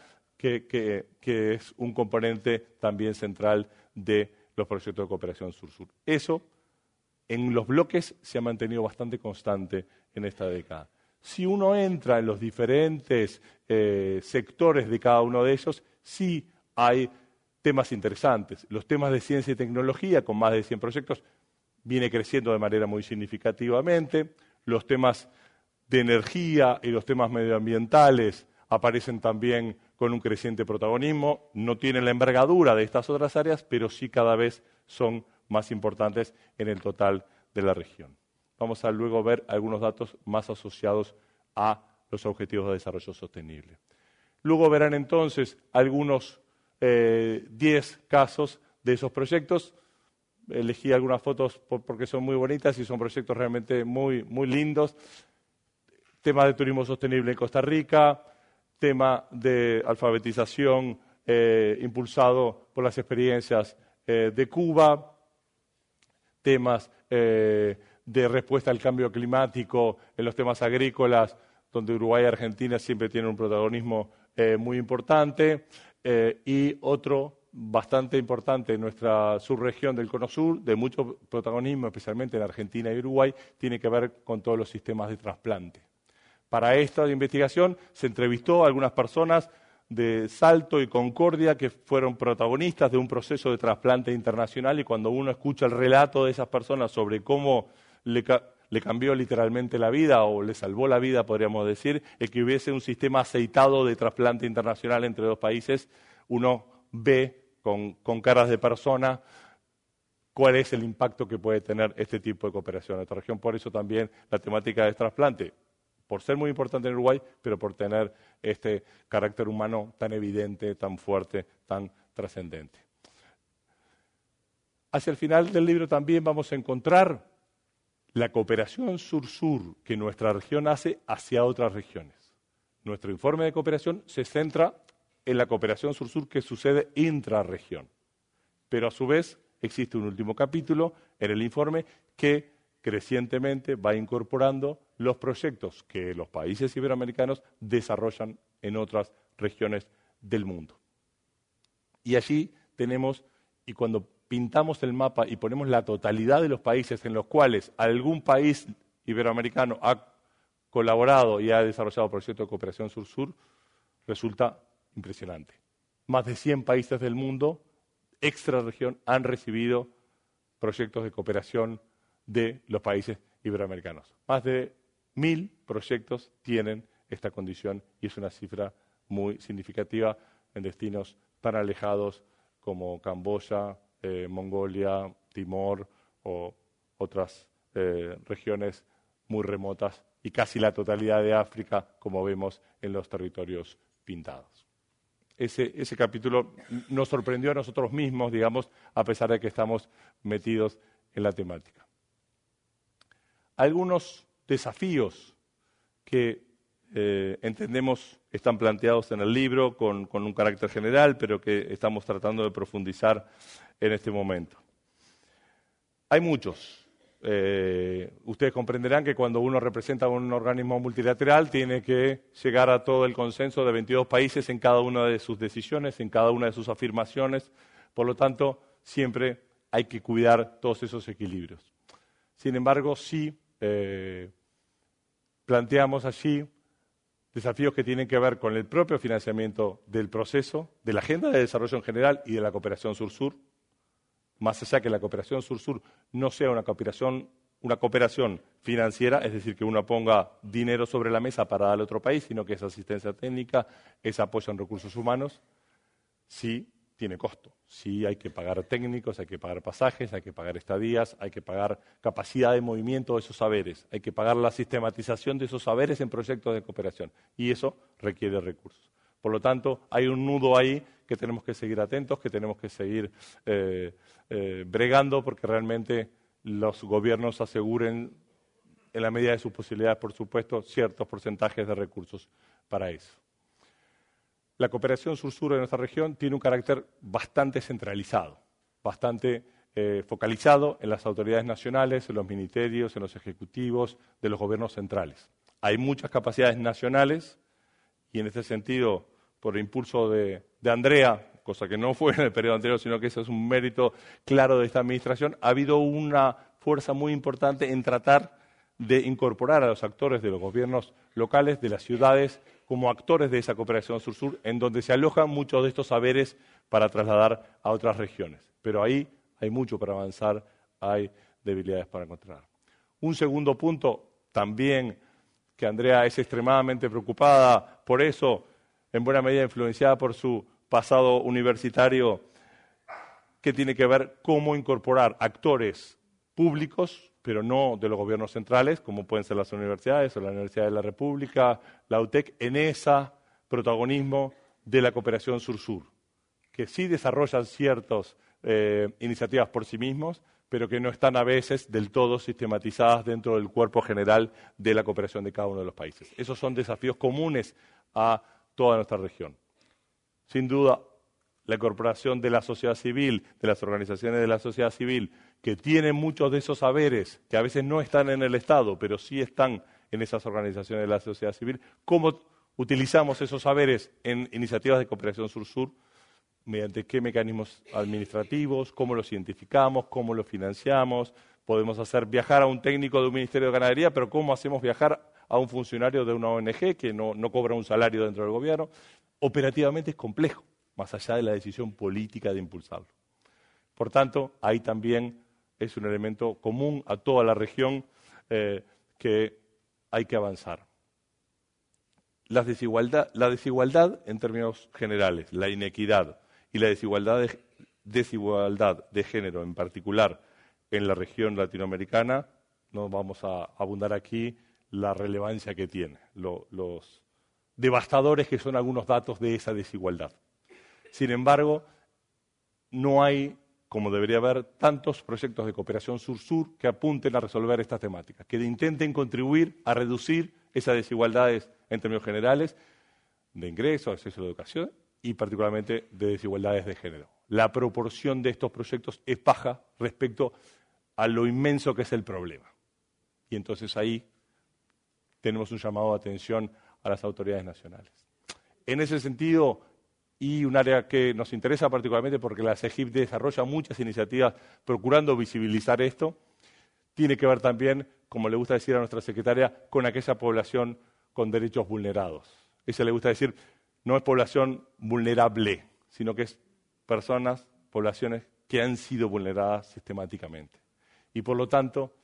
que, que, que es un componente también central de los proyectos de cooperación sur-sur. Eso, en los bloques, se ha mantenido bastante constante en esta década. Si uno entra en los diferentes eh, sectores de cada uno de ellos, sí hay temas interesantes. Los temas de ciencia y tecnología, con más de cien proyectos, viene creciendo de manera muy significativamente. Los temas de energía y los temas medioambientales aparecen también con un creciente protagonismo. No tienen la envergadura de estas otras áreas, pero sí cada vez son más importantes en el total de la región. Vamos a luego ver algunos datos más asociados a los objetivos de desarrollo sostenible. Luego verán entonces algunos eh, diez casos de esos proyectos. Elegí algunas fotos porque son muy bonitas y son proyectos realmente muy, muy lindos. Tema de turismo sostenible en Costa Rica, tema de alfabetización eh, impulsado por las experiencias eh, de Cuba, temas eh, de respuesta al cambio climático en los temas agrícolas, donde Uruguay y Argentina siempre tienen un protagonismo eh, muy importante, eh, y otro bastante importante en nuestra subregión del Cono Sur, de mucho protagonismo, especialmente en Argentina y Uruguay, tiene que ver con todos los sistemas de trasplante. Para esta investigación se entrevistó a algunas personas de Salto y Concordia que fueron protagonistas de un proceso de trasplante internacional, y cuando uno escucha el relato de esas personas sobre cómo le, ca le cambió literalmente la vida o le salvó la vida, podríamos decir, el que hubiese un sistema aceitado de trasplante internacional entre dos países, uno ve con, con caras de persona cuál es el impacto que puede tener este tipo de cooperación en esta región. Por eso también la temática de trasplante, por ser muy importante en Uruguay, pero por tener este carácter humano tan evidente, tan fuerte, tan trascendente. Hacia el final del libro también vamos a encontrar la cooperación sur-sur que nuestra región hace hacia otras regiones. Nuestro informe de cooperación se centra en la cooperación sur-sur que sucede intrarregión, pero a su vez existe un último capítulo en el informe que crecientemente va incorporando los proyectos que los países iberoamericanos desarrollan en otras regiones del mundo. Y allí tenemos, y cuando pintamos el mapa y ponemos la totalidad de los países en los cuales algún país iberoamericano ha colaborado y ha desarrollado proyectos de cooperación sur-sur, resulta impresionante. Más de cien países del mundo, extrarregión, han recibido proyectos de cooperación de los países iberoamericanos. Más de mil proyectos tienen esta condición y es una cifra muy significativa en destinos tan alejados como Camboya, eh, Mongolia, Timor o otras eh, regiones muy remotas y casi la totalidad de África, como vemos en los territorios pintados. Ese, ese capítulo nos sorprendió a nosotros mismos, digamos, a pesar de que estamos metidos en la temática. Algunos desafíos que eh, entendemos están planteados en el libro con, con un carácter general, pero que estamos tratando de profundizar en este momento. Hay muchos. Eh, ustedes comprenderán que cuando uno representa un organismo multilateral tiene que llegar a todo el consenso de veintidós países en cada una de sus decisiones, en cada una de sus afirmaciones. Por lo tanto, siempre hay que cuidar todos esos equilibrios. Sin embargo, sí eh, planteamos allí desafíos que tienen que ver con el propio financiamiento del proceso, de la agenda de desarrollo en general y de la cooperación sur-sur, más allá que la cooperación sur-sur no sea una cooperación, una cooperación financiera, es decir, que uno ponga dinero sobre la mesa para darle a otro país, sino que es asistencia técnica, es apoyo en recursos humanos, sí tiene costo. Sí hay que pagar técnicos, hay que pagar pasajes, hay que pagar estadías, hay que pagar capacidad de movimiento de esos saberes, hay que pagar la sistematización de esos saberes en proyectos de cooperación, y eso requiere recursos. Por lo tanto, hay un nudo ahí que tenemos que seguir atentos, que tenemos que seguir eh, eh, bregando, porque realmente los gobiernos aseguren, en la medida de sus posibilidades, por supuesto, ciertos porcentajes de recursos para eso. La cooperación sur-sur de nuestra región tiene un carácter bastante centralizado, bastante eh, focalizado en las autoridades nacionales, en los ministerios, en los ejecutivos de los gobiernos centrales. Hay muchas capacidades nacionales y en este sentido por impulso de, de Andrea, cosa que no fue en el periodo anterior, sino que eso es un mérito claro de esta administración, ha habido una fuerza muy importante en tratar de incorporar a los actores de los gobiernos locales, de las ciudades, como actores de esa cooperación sur-sur, en donde se alojan muchos de estos saberes para trasladar a otras regiones. Pero ahí hay mucho para avanzar, hay debilidades para encontrar. Un segundo punto, también que Andrea es extremadamente preocupada por eso, en buena medida influenciada por su pasado universitario, que tiene que ver cómo incorporar actores públicos, pero no de los gobiernos centrales, como pueden ser las universidades o la Universidad de la República, la U T E C, en ese protagonismo de la cooperación sur-sur, que sí desarrollan ciertas eh, iniciativas por sí mismos, pero que no están a veces del todo sistematizadas dentro del cuerpo general de la cooperación de cada uno de los países. Esos son desafíos comunes a toda nuestra región. Sin duda, la incorporación de la sociedad civil, de las organizaciones de la sociedad civil, que tienen muchos de esos saberes, que a veces no están en el Estado, pero sí están en esas organizaciones de la sociedad civil, cómo utilizamos esos saberes en iniciativas de cooperación sur-sur, mediante qué mecanismos administrativos, cómo los identificamos, cómo los financiamos. Podemos hacer viajar a un técnico de un Ministerio de Ganadería, pero cómo hacemos viajar a un funcionario de una O N G que no, no cobra un salario dentro del gobierno. Operativamente es complejo, más allá de la decisión política de impulsarlo. Por tanto, ahí también es un elemento común a toda la región eh, que hay que avanzar. La desigualdad, la desigualdad en términos generales, la inequidad y la desigualdad de, desigualdad de género en particular en la región latinoamericana, no vamos a abundar aquí la relevancia que tiene, lo, los devastadores que son algunos datos de esa desigualdad. Sin embargo, no hay, como debería haber, tantos proyectos de cooperación sur-sur que apunten a resolver estas temáticas, que intenten contribuir a reducir esas desigualdades en términos generales de ingresos, acceso a la educación y particularmente de desigualdades de género. La proporción de estos proyectos es baja respecto a lo inmenso que es el problema. Y entonces ahí tenemos un llamado de atención a las autoridades nacionales. En ese sentido, y un área que nos interesa particularmente porque la CEGIP desarrolla muchas iniciativas procurando visibilizar esto, tiene que ver también, como le gusta decir a nuestra secretaria, con aquella población con derechos vulnerados. Ella le gusta decir, no es población vulnerable, sino que es personas, poblaciones que han sido vulneradas sistemáticamente. Y por lo tanto,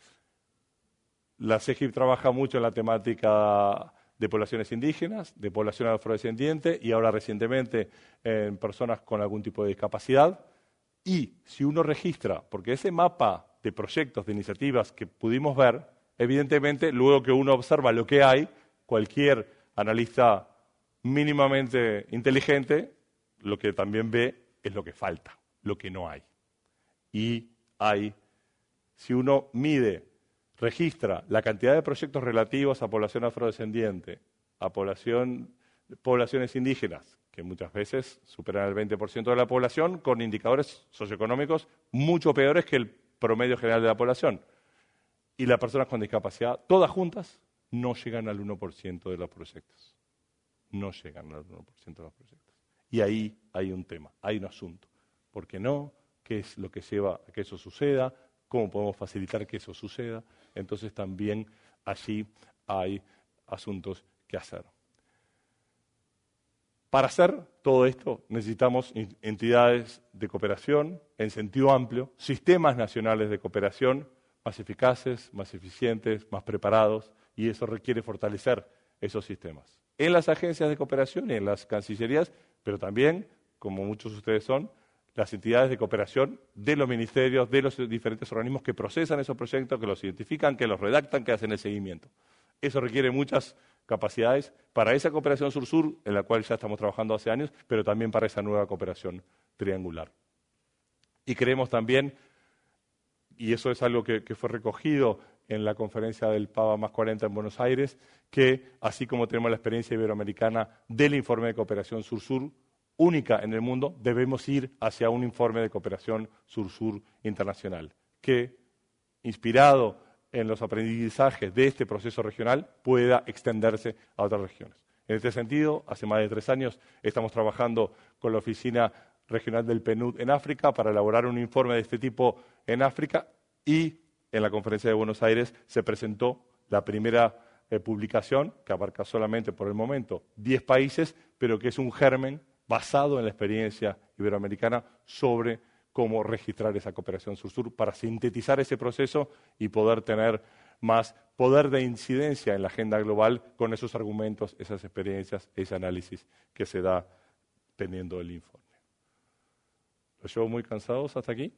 la CEGIP trabaja mucho en la temática de poblaciones indígenas, de población afrodescendiente y ahora recientemente en personas con algún tipo de discapacidad. Y si uno registra, porque ese mapa de proyectos, de iniciativas que pudimos ver, evidentemente, luego que uno observa lo que hay, cualquier analista mínimamente inteligente, lo que también ve es lo que falta, lo que no hay. Y hay, si uno mide, registra la cantidad de proyectos relativos a población afrodescendiente, a población, poblaciones indígenas, que muchas veces superan el veinte por ciento de la población, con indicadores socioeconómicos mucho peores que el promedio general de la población. Y las personas con discapacidad, todas juntas, no llegan al uno por ciento de los proyectos. No llegan al uno por ciento de los proyectos. Y ahí hay un tema, hay un asunto. ¿Por qué no? ¿Qué es lo que lleva a que eso suceda? ¿Cómo podemos facilitar que eso suceda? Entonces también allí hay asuntos que hacer. Para hacer todo esto necesitamos entidades de cooperación en sentido amplio, sistemas nacionales de cooperación más eficaces, más eficientes, más preparados, y eso requiere fortalecer esos sistemas. En las agencias de cooperación y en las cancillerías, pero también, como muchos de ustedes son, las entidades de cooperación de los ministerios, de los diferentes organismos que procesan esos proyectos, que los identifican, que los redactan, que hacen el seguimiento. Eso requiere muchas capacidades para esa cooperación sur-sur, en la cual ya estamos trabajando hace años, pero también para esa nueva cooperación triangular. Y creemos también, y eso es algo que, que fue recogido en la conferencia del PAVA más cuarenta en Buenos Aires, que así como tenemos la experiencia iberoamericana del informe de cooperación sur-sur, única en el mundo, debemos ir hacia un informe de cooperación sur-sur internacional, que, inspirado en los aprendizajes de este proceso regional, pueda extenderse a otras regiones. En este sentido, hace más de tres años estamos trabajando con la Oficina Regional del P N U D en África para elaborar un informe de este tipo en África, y en la Conferencia de Buenos Aires se presentó la primera eh, publicación, que abarca solamente por el momento diez países, pero que es un germen basado en la experiencia iberoamericana sobre cómo registrar esa cooperación sur-sur para sintetizar ese proceso y poder tener más poder de incidencia en la agenda global con esos argumentos, esas experiencias, ese análisis que se da teniendo el informe. ¿Los llevo muy cansados hasta aquí?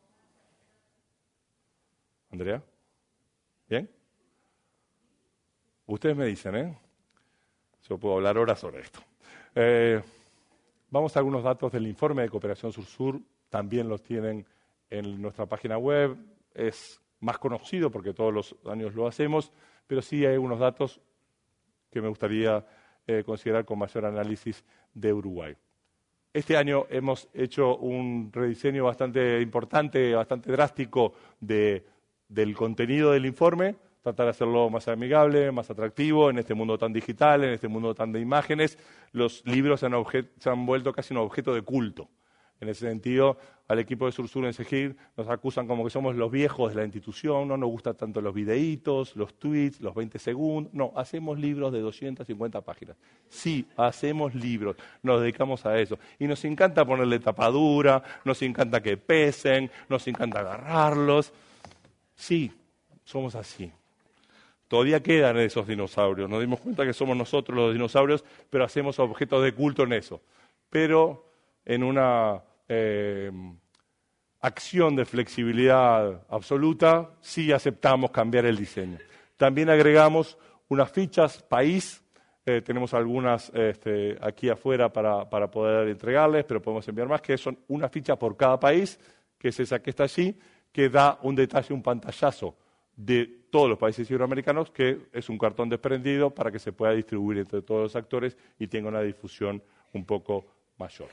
¿Andrea? ¿Bien? Ustedes me dicen, ¿eh? Yo puedo hablar horas sobre esto. Eh, vamos a algunos datos del informe de Cooperación Sur-Sur. También los tienen en nuestra página web. Es más conocido porque todos los años lo hacemos, pero sí hay unos datos que me gustaría eh, considerar con mayor análisis de Uruguay. Este año hemos hecho un rediseño bastante importante, bastante drástico de, del contenido del informe, tratar de hacerlo más amigable, más atractivo en este mundo tan digital, en este mundo tan de imágenes. Los libros se han, se han vuelto casi un objeto de culto. En ese sentido, al equipo de Sur-Sur en SEGIR nos acusan como que somos los viejos de la institución, no nos gustan tanto los videitos, los tweets, los veinte segundos. No, hacemos libros de doscientas cincuenta páginas. Sí, hacemos libros, nos dedicamos a eso. Y nos encanta ponerle tapadura, nos encanta que pesen, nos encanta agarrarlos. Sí, somos así. Todavía quedan esos dinosaurios, nos dimos cuenta que somos nosotros los dinosaurios, pero hacemos objetos de culto en eso. Pero en una eh, acción de flexibilidad absoluta, sí aceptamos cambiar el diseño. También agregamos unas fichas país, eh, tenemos algunas este, aquí afuera para, para poder entregarles, pero podemos enviar más, que son una ficha por cada país, que es esa que está allí, que da un detalle, un pantallazo de todos los países iberoamericanos, que es un cartón desprendido para que se pueda distribuir entre todos los actores y tenga una difusión un poco mayor.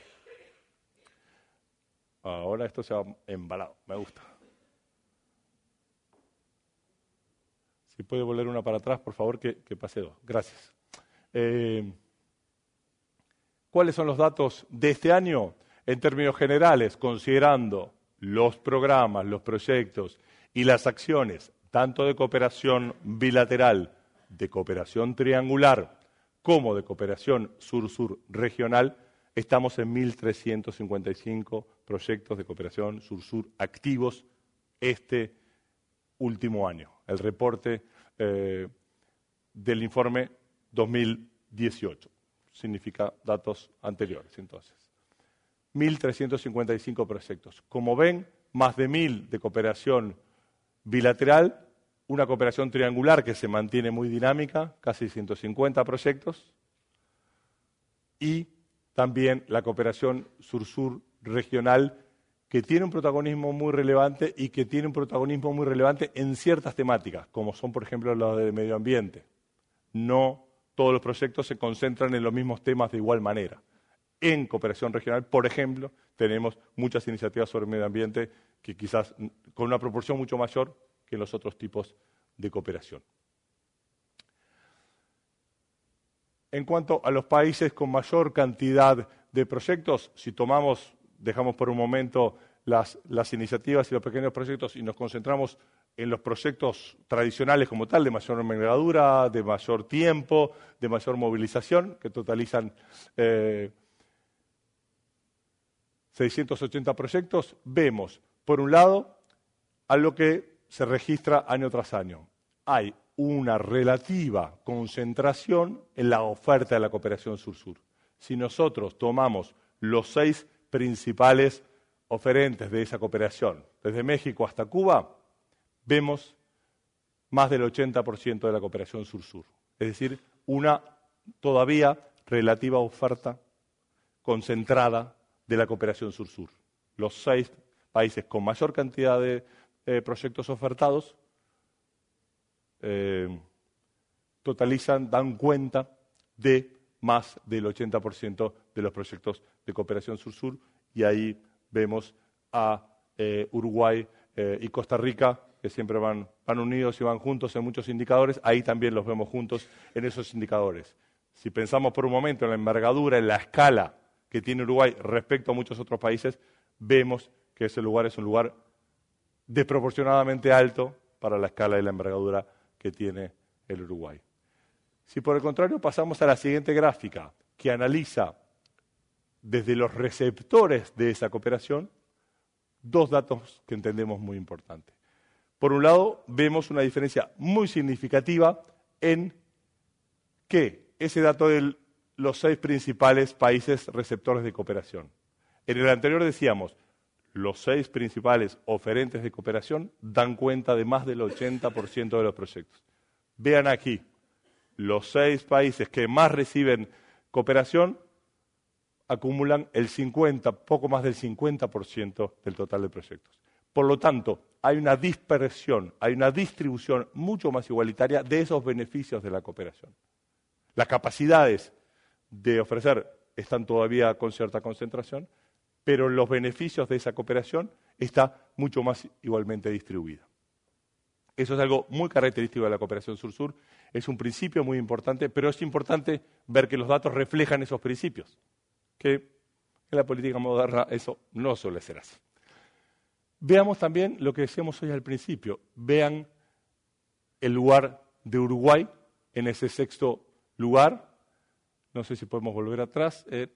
Ahora esto se ha embalado, me gusta. Si puede volver una para atrás, por favor, que, que pase dos. Gracias. Eh, ¿Cuáles son los datos de este año? En términos generales, considerando los programas, los proyectos y las acciones, tanto de cooperación bilateral, de cooperación triangular, como de cooperación sur-sur regional, estamos en mil trescientos cincuenta y cinco proyectos de cooperación sur-sur activos este último año. El reporte eh, del informe dos mil dieciocho. Significa datos anteriores, entonces. mil trescientos cincuenta y cinco proyectos. Como ven, más de mil de cooperación bilateral, una cooperación triangular que se mantiene muy dinámica, casi ciento cincuenta proyectos, y también la cooperación sur-sur regional, que tiene un protagonismo muy relevante y que tiene un protagonismo muy relevante en ciertas temáticas, como son, por ejemplo, las de medio ambiente. No todos los proyectos se concentran en los mismos temas de igual manera. En cooperación regional, por ejemplo, tenemos muchas iniciativas sobre medio ambiente que quizás con una proporción mucho mayor que en los otros tipos de cooperación. En cuanto a los países con mayor cantidad de proyectos, si tomamos, dejamos por un momento las, las iniciativas y los pequeños proyectos y nos concentramos en los proyectos tradicionales como tal, de mayor envergadura, de mayor tiempo, de mayor movilización, que totalizan eh, seiscientos ochenta proyectos, vemos, por un lado, a lo que se registra año tras año. Hay una relativa concentración en la oferta de la cooperación sur-sur. Si nosotros tomamos los seis principales oferentes de esa cooperación, desde México hasta Cuba, vemos más del ochenta por ciento de la cooperación sur-sur. Es decir, una todavía relativa oferta concentrada de la cooperación sur-sur. Los seis países con mayor cantidad de eh, proyectos ofertados eh, totalizan, dan cuenta de más del ochenta por ciento de los proyectos de cooperación sur-sur, y ahí vemos a eh, Uruguay eh, y Costa Rica, que siempre van, van unidos y van juntos en muchos indicadores. Ahí también los vemos juntos en esos indicadores. Si pensamos por un momento en la envergadura, en la escala que tiene Uruguay respecto a muchos otros países, vemos que ese lugar es un lugar desproporcionadamente alto para la escala y la envergadura que tiene el Uruguay. Si por el contrario pasamos a la siguiente gráfica, que analiza desde los receptores de esa cooperación, dos datos que entendemos muy importantes. Por un lado, vemos una diferencia muy significativa en que ese dato de los seis principales países receptores de cooperación. En el anterior decíamos, los seis principales oferentes de cooperación dan cuenta de más del ochenta por ciento de los proyectos. Vean aquí, los seis países que más reciben cooperación acumulan el cincuenta, poco más del cincuenta por ciento del total de proyectos. Por lo tanto, hay una dispersión, hay una distribución mucho más igualitaria de esos beneficios de la cooperación. Las capacidades de ofrecer están todavía con cierta concentración, pero los beneficios de esa cooperación está mucho más igualmente distribuida. Eso es algo muy característico de la cooperación sur-sur, es un principio muy importante, pero es importante ver que los datos reflejan esos principios, que en la política moderna eso no suele ser así. Veamos también lo que decíamos hoy al principio, vean el lugar de Uruguay en ese sexto lugar, no sé si podemos volver atrás, eh,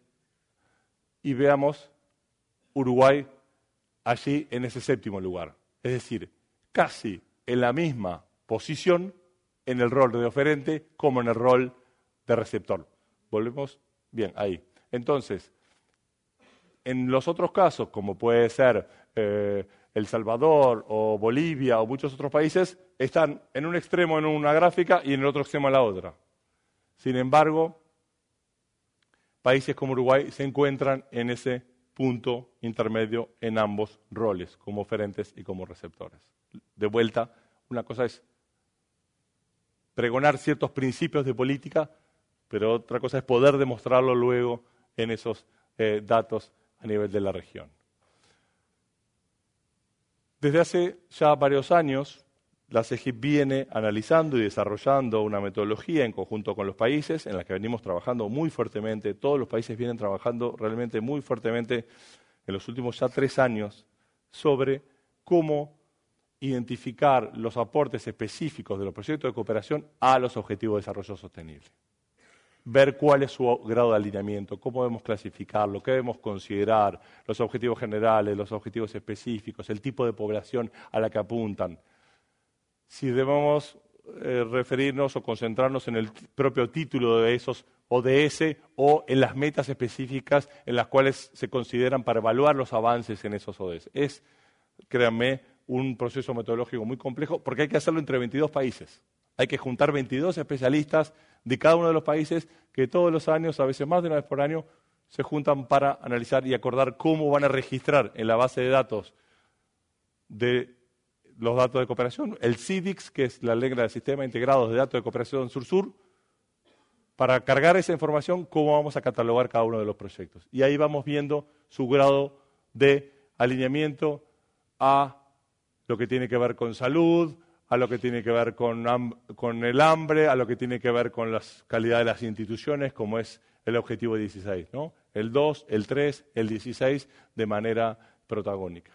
y veamos Uruguay allí en ese séptimo lugar, es decir, casi en la misma posición en el rol de oferente como en el rol de receptor. Volvemos, bien, ahí. Entonces, en los otros casos, como puede ser eh, El Salvador o Bolivia o muchos otros países, están en un extremo en una gráfica y en el otro extremo en la otra. Sin embargo, países como Uruguay se encuentran en ese punto intermedio en ambos roles, como oferentes y como receptores. De vuelta, una cosa es pregonar ciertos principios de política, pero otra cosa es poder demostrarlo luego en esos eh, datos a nivel de la región. Desde hace ya varios años, la CEGIP viene analizando y desarrollando una metodología en conjunto con los países, en la que venimos trabajando muy fuertemente. Todos los países vienen trabajando realmente muy fuertemente en los últimos ya tres años sobre cómo identificar los aportes específicos de los proyectos de cooperación a los objetivos de desarrollo sostenible. Ver cuál es su grado de alineamiento, cómo debemos clasificarlo, qué debemos considerar, los objetivos generales, los objetivos específicos, el tipo de población a la que apuntan. Si debemos eh, referirnos o concentrarnos en el propio título de esos O D S o en las metas específicas en las cuales se consideran para evaluar los avances en esos O D S. Es, créanme, un proceso metodológico muy complejo porque hay que hacerlo entre veintidós países. Hay que juntar veintidós especialistas de cada uno de los países que todos los años, a veces más de una vez por año, se juntan para analizar y acordar cómo van a registrar en la base de datos de los datos de cooperación, el C I D I X, que es la letra del Sistema Integrado de Datos de Cooperación Sur-Sur, para cargar esa información, cómo vamos a catalogar cada uno de los proyectos. Y ahí vamos viendo su grado de alineamiento a lo que tiene que ver con salud, a lo que tiene que ver con, con el hambre, a lo que tiene que ver con la calidad de las instituciones, como es el objetivo dieciséis, ¿no? El dos, el tres, el dieciséis, de manera protagónica.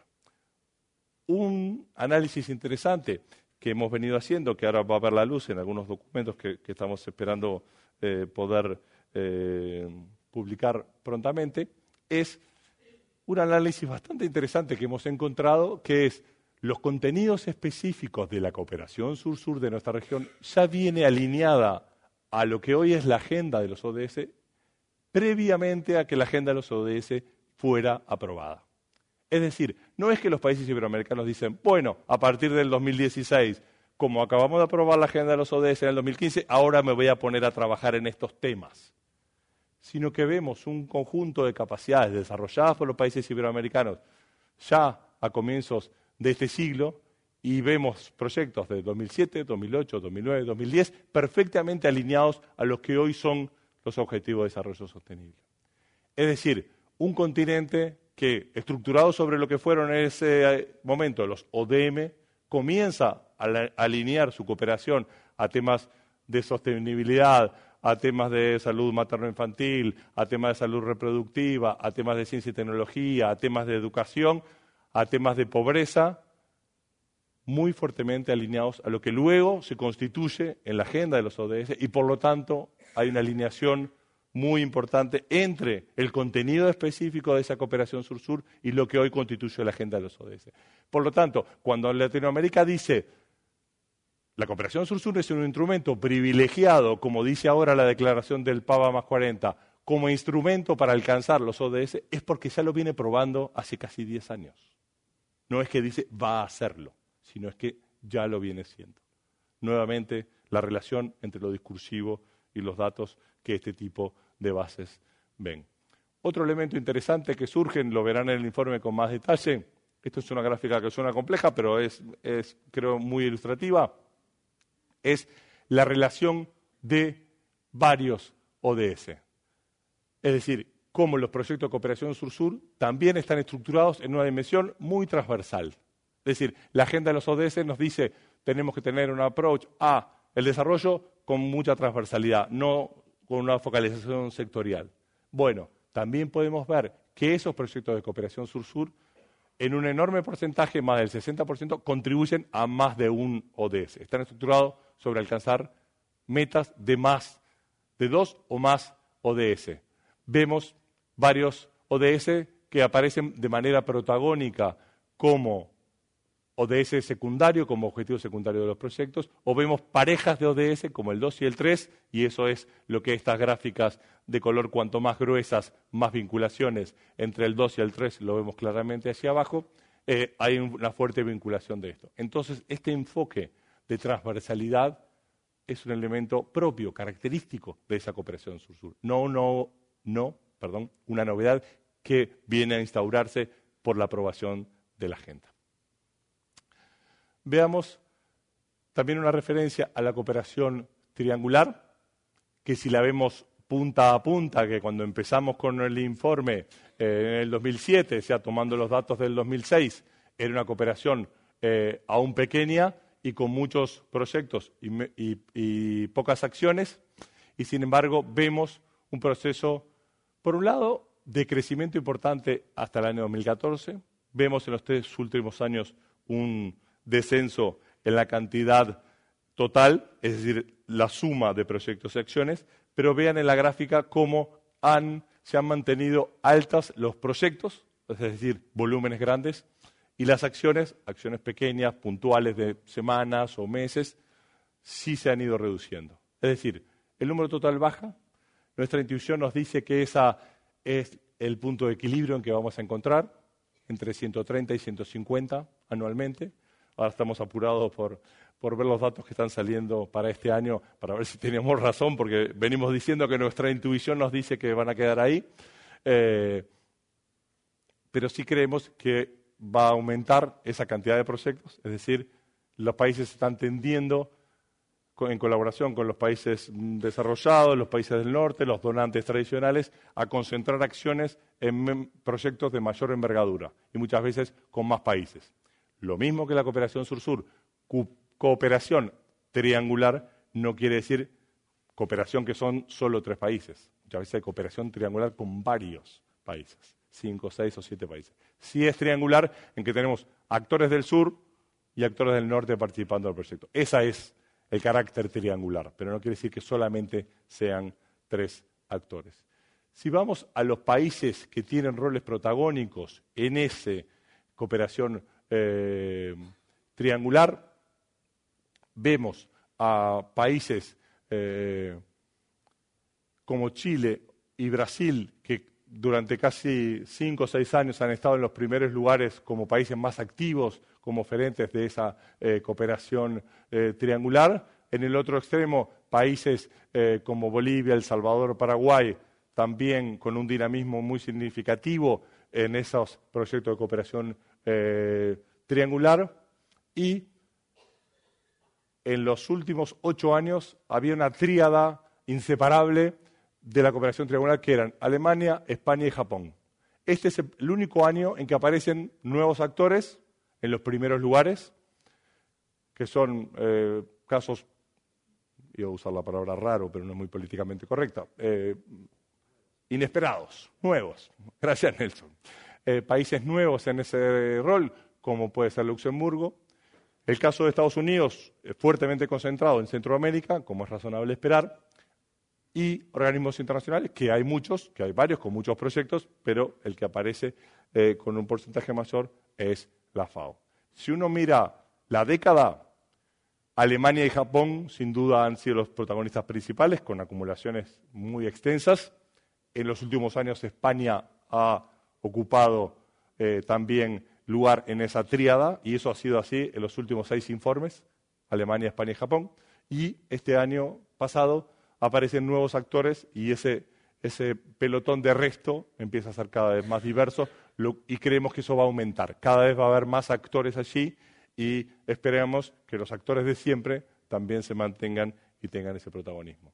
Un análisis interesante que hemos venido haciendo, que ahora va a ver la luz en algunos documentos que, que estamos esperando eh, poder eh, publicar prontamente, es un análisis bastante interesante que hemos encontrado, que es los contenidos específicos de la cooperación sur-sur de nuestra región ya viene alineada a lo que hoy es la agenda de los O D S, previamente a que la agenda de los O D S fuera aprobada. Es decir, no es que los países iberoamericanos dicen, bueno, a partir del dos mil dieciséis, como acabamos de aprobar la agenda de los O D S en el dos mil quince, ahora me voy a poner a trabajar en estos temas. Sino que vemos un conjunto de capacidades desarrolladas por los países iberoamericanos ya a comienzos de este siglo y vemos proyectos de dos mil siete, dos mil ocho, dos mil nueve, dos mil diez perfectamente alineados a los que hoy son los objetivos de desarrollo sostenible. Es decir, un continente que, estructurado sobre lo que fueron en ese momento los O D M, comienza a alinear su cooperación a temas de sostenibilidad, a temas de salud materno-infantil, a temas de salud reproductiva, a temas de ciencia y tecnología, a temas de educación, a temas de pobreza, muy fuertemente alineados a lo que luego se constituye en la agenda de los O D S y por lo tanto hay una alineación muy importante entre el contenido específico de esa cooperación sur-sur y lo que hoy constituye la agenda de los O D S. Por lo tanto, cuando Latinoamérica dice la cooperación sur-sur es un instrumento privilegiado, como dice ahora la declaración del Papa más cuarenta, como instrumento para alcanzar los O D S, es porque ya lo viene probando hace casi diez años. No es que dice va a hacerlo, sino es que ya lo viene siendo. Nuevamente, la relación entre lo discursivo y los datos que este tipo de bases ven. Otro elemento interesante que surge, lo verán en el informe con más detalle, esto es una gráfica que suena compleja, pero es, es creo, muy ilustrativa, es la relación de varios O D S. Es decir, cómo los proyectos de cooperación sur-sur también están estructurados en una dimensión muy transversal. Es decir, la agenda de los O D S nos dice tenemos que tener un approach a el desarrollo con mucha transversalidad, no con una focalización sectorial. Bueno, también podemos ver que esos proyectos de cooperación sur-sur, en un enorme porcentaje, más del sesenta por ciento, contribuyen a más de un O D S. Están estructurados sobre alcanzar metas de más, de dos o más O D S. Vemos varios O D S que aparecen de manera protagónica como O D S secundario, como objetivo secundario de los proyectos, o vemos parejas de O D S como el dos y el tres, y eso es lo que estas gráficas de color cuanto más gruesas, más vinculaciones entre el dos y el tres, lo vemos claramente hacia abajo, eh, hay una fuerte vinculación de esto. Entonces, este enfoque de transversalidad es un elemento propio, característico de esa cooperación sur-sur. No, no, no, perdón, una novedad que viene a instaurarse por la aprobación de la agenda. Veamos también una referencia a la cooperación triangular, que si la vemos punta a punta, que cuando empezamos con el informe eh, en el dos mil siete, o sea, tomando los datos del dos mil seis, era una cooperación eh, aún pequeña y con muchos proyectos y, y, y pocas acciones, y sin embargo vemos un proceso, por un lado, de crecimiento importante hasta el año dos mil catorce, vemos en los tres últimos años un descenso en la cantidad total, es decir, la suma de proyectos y acciones, pero vean en la gráfica cómo han, se han mantenido altas los proyectos, es decir, volúmenes grandes, y las acciones, acciones pequeñas, puntuales de semanas o meses, sí se han ido reduciendo. Es decir, el número total baja, nuestra intuición nos dice que ese es el punto de equilibrio en que vamos a encontrar, entre ciento treinta y ciento cincuenta anualmente. Ahora estamos apurados por, por ver los datos que están saliendo para este año, para ver si tenemos razón, porque venimos diciendo que nuestra intuición nos dice que van a quedar ahí. Eh, pero sí creemos que va a aumentar esa cantidad de proyectos, es decir, los países están tendiendo, en colaboración con los países desarrollados, los países del norte, los donantes tradicionales, a concentrar acciones en proyectos de mayor envergadura y muchas veces con más países. Lo mismo que la cooperación sur-sur, co- cooperación triangular no quiere decir cooperación que son solo tres países. Muchas veces hay cooperación triangular con varios países, cinco, seis o siete países. Sí es triangular en que tenemos actores del sur y actores del norte participando del proyecto. Esa es el carácter triangular, pero no quiere decir que solamente sean tres actores. Si vamos a los países que tienen roles protagónicos en esa cooperación eh, triangular, vemos a países eh, como Chile y Brasil, que durante casi cinco o seis años han estado en los primeros lugares como países más activos, como oferentes de esa eh, cooperación eh, triangular. En el otro extremo, países eh, como Bolivia, El Salvador, Paraguay, también con un dinamismo muy significativo en esos proyectos de cooperación eh, triangular. Y en los últimos ocho años había una tríada inseparable de la cooperación triangular que eran Alemania, España y Japón. Este es el único año en que aparecen nuevos actores en los primeros lugares, que son eh, casos iba a usar la palabra raro, pero no es muy políticamente correcta, eh, inesperados, nuevos. Gracias, Nelson. Eh, países nuevos en ese rol, como puede ser Luxemburgo. El caso de Estados Unidos, eh, fuertemente concentrado en Centroamérica, como es razonable esperar, y organismos internacionales, que hay muchos, que hay varios con muchos proyectos, pero el que aparece eh, con un porcentaje mayor es la FAO. Si uno mira la década, Alemania y Japón sin duda han sido los protagonistas principales, con acumulaciones muy extensas. En los últimos años España ha ocupado eh, también lugar en esa tríada, y eso ha sido así en los últimos seis informes, Alemania, España y Japón. Y este año pasado aparecen nuevos actores y ese, ese pelotón de resto empieza a ser cada vez más diverso lo, y creemos que eso va a aumentar. Cada vez va a haber más actores allí y esperemos que los actores de siempre también se mantengan y tengan ese protagonismo.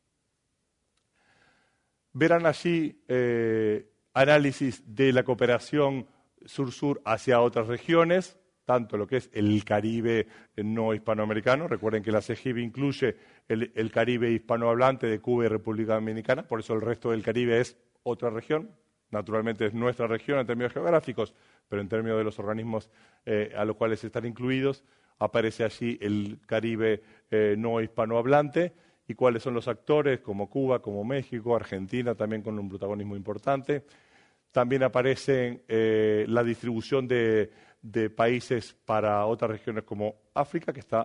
Verán allí eh, análisis de la cooperación sur-sur hacia otras regiones, tanto lo que es el Caribe no hispanoamericano. Recuerden que la C G I B incluye el, el Caribe hispanohablante de Cuba y República Dominicana, por eso el resto del Caribe es otra región. Naturalmente es nuestra región en términos geográficos, pero en términos de los organismos eh, a los cuales están incluidos, aparece allí el Caribe eh, no hispanohablante y cuáles son los actores, como Cuba, como México, Argentina, también con un protagonismo importante. También aparece eh, la distribución de, de países para otras regiones como África, que está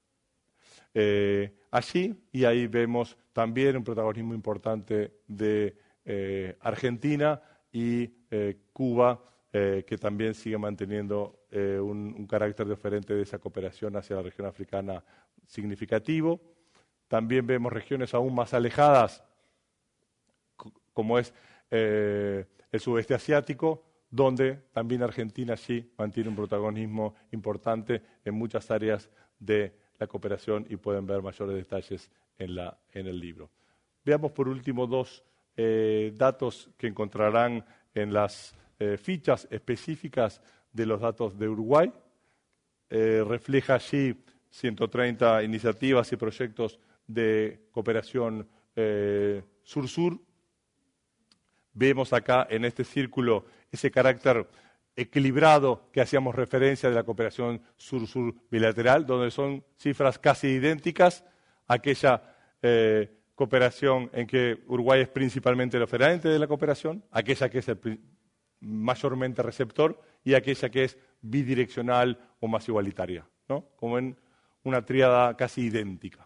eh, allí, y ahí vemos también un protagonismo importante de eh, Argentina y eh, Cuba, eh, que también sigue manteniendo eh, un, un carácter diferente de esa cooperación hacia la región africana significativo. También vemos regiones aún más alejadas, como es eh, el sudeste asiático, donde también Argentina sí mantiene un protagonismo importante en muchas áreas de la cooperación y pueden ver mayores detalles en, la, en el libro. Veamos por último dos eh, datos que encontrarán en las eh, fichas específicas de los datos de Uruguay. Eh, refleja allí ciento treinta iniciativas y proyectos de cooperación eh, sur-sur. Vemos acá en este círculo ese carácter equilibrado que hacíamos referencia de la cooperación sur-sur bilateral, donde son cifras casi idénticas, aquella eh, cooperación en que Uruguay es principalmente el oferente de la cooperación, aquella que es el mayormente receptor y aquella que es bidireccional o más igualitaria, ¿no? Como en una tríada casi idéntica.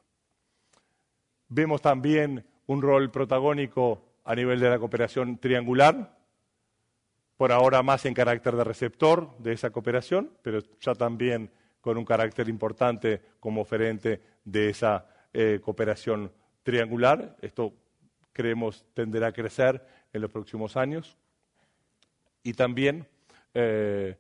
Vemos también un rol protagónico a nivel de la cooperación triangular, por ahora más en carácter de receptor de esa cooperación, pero ya también con un carácter importante como oferente de esa eh, cooperación triangular. Esto creemos tenderá a crecer en los próximos años. Y también eh,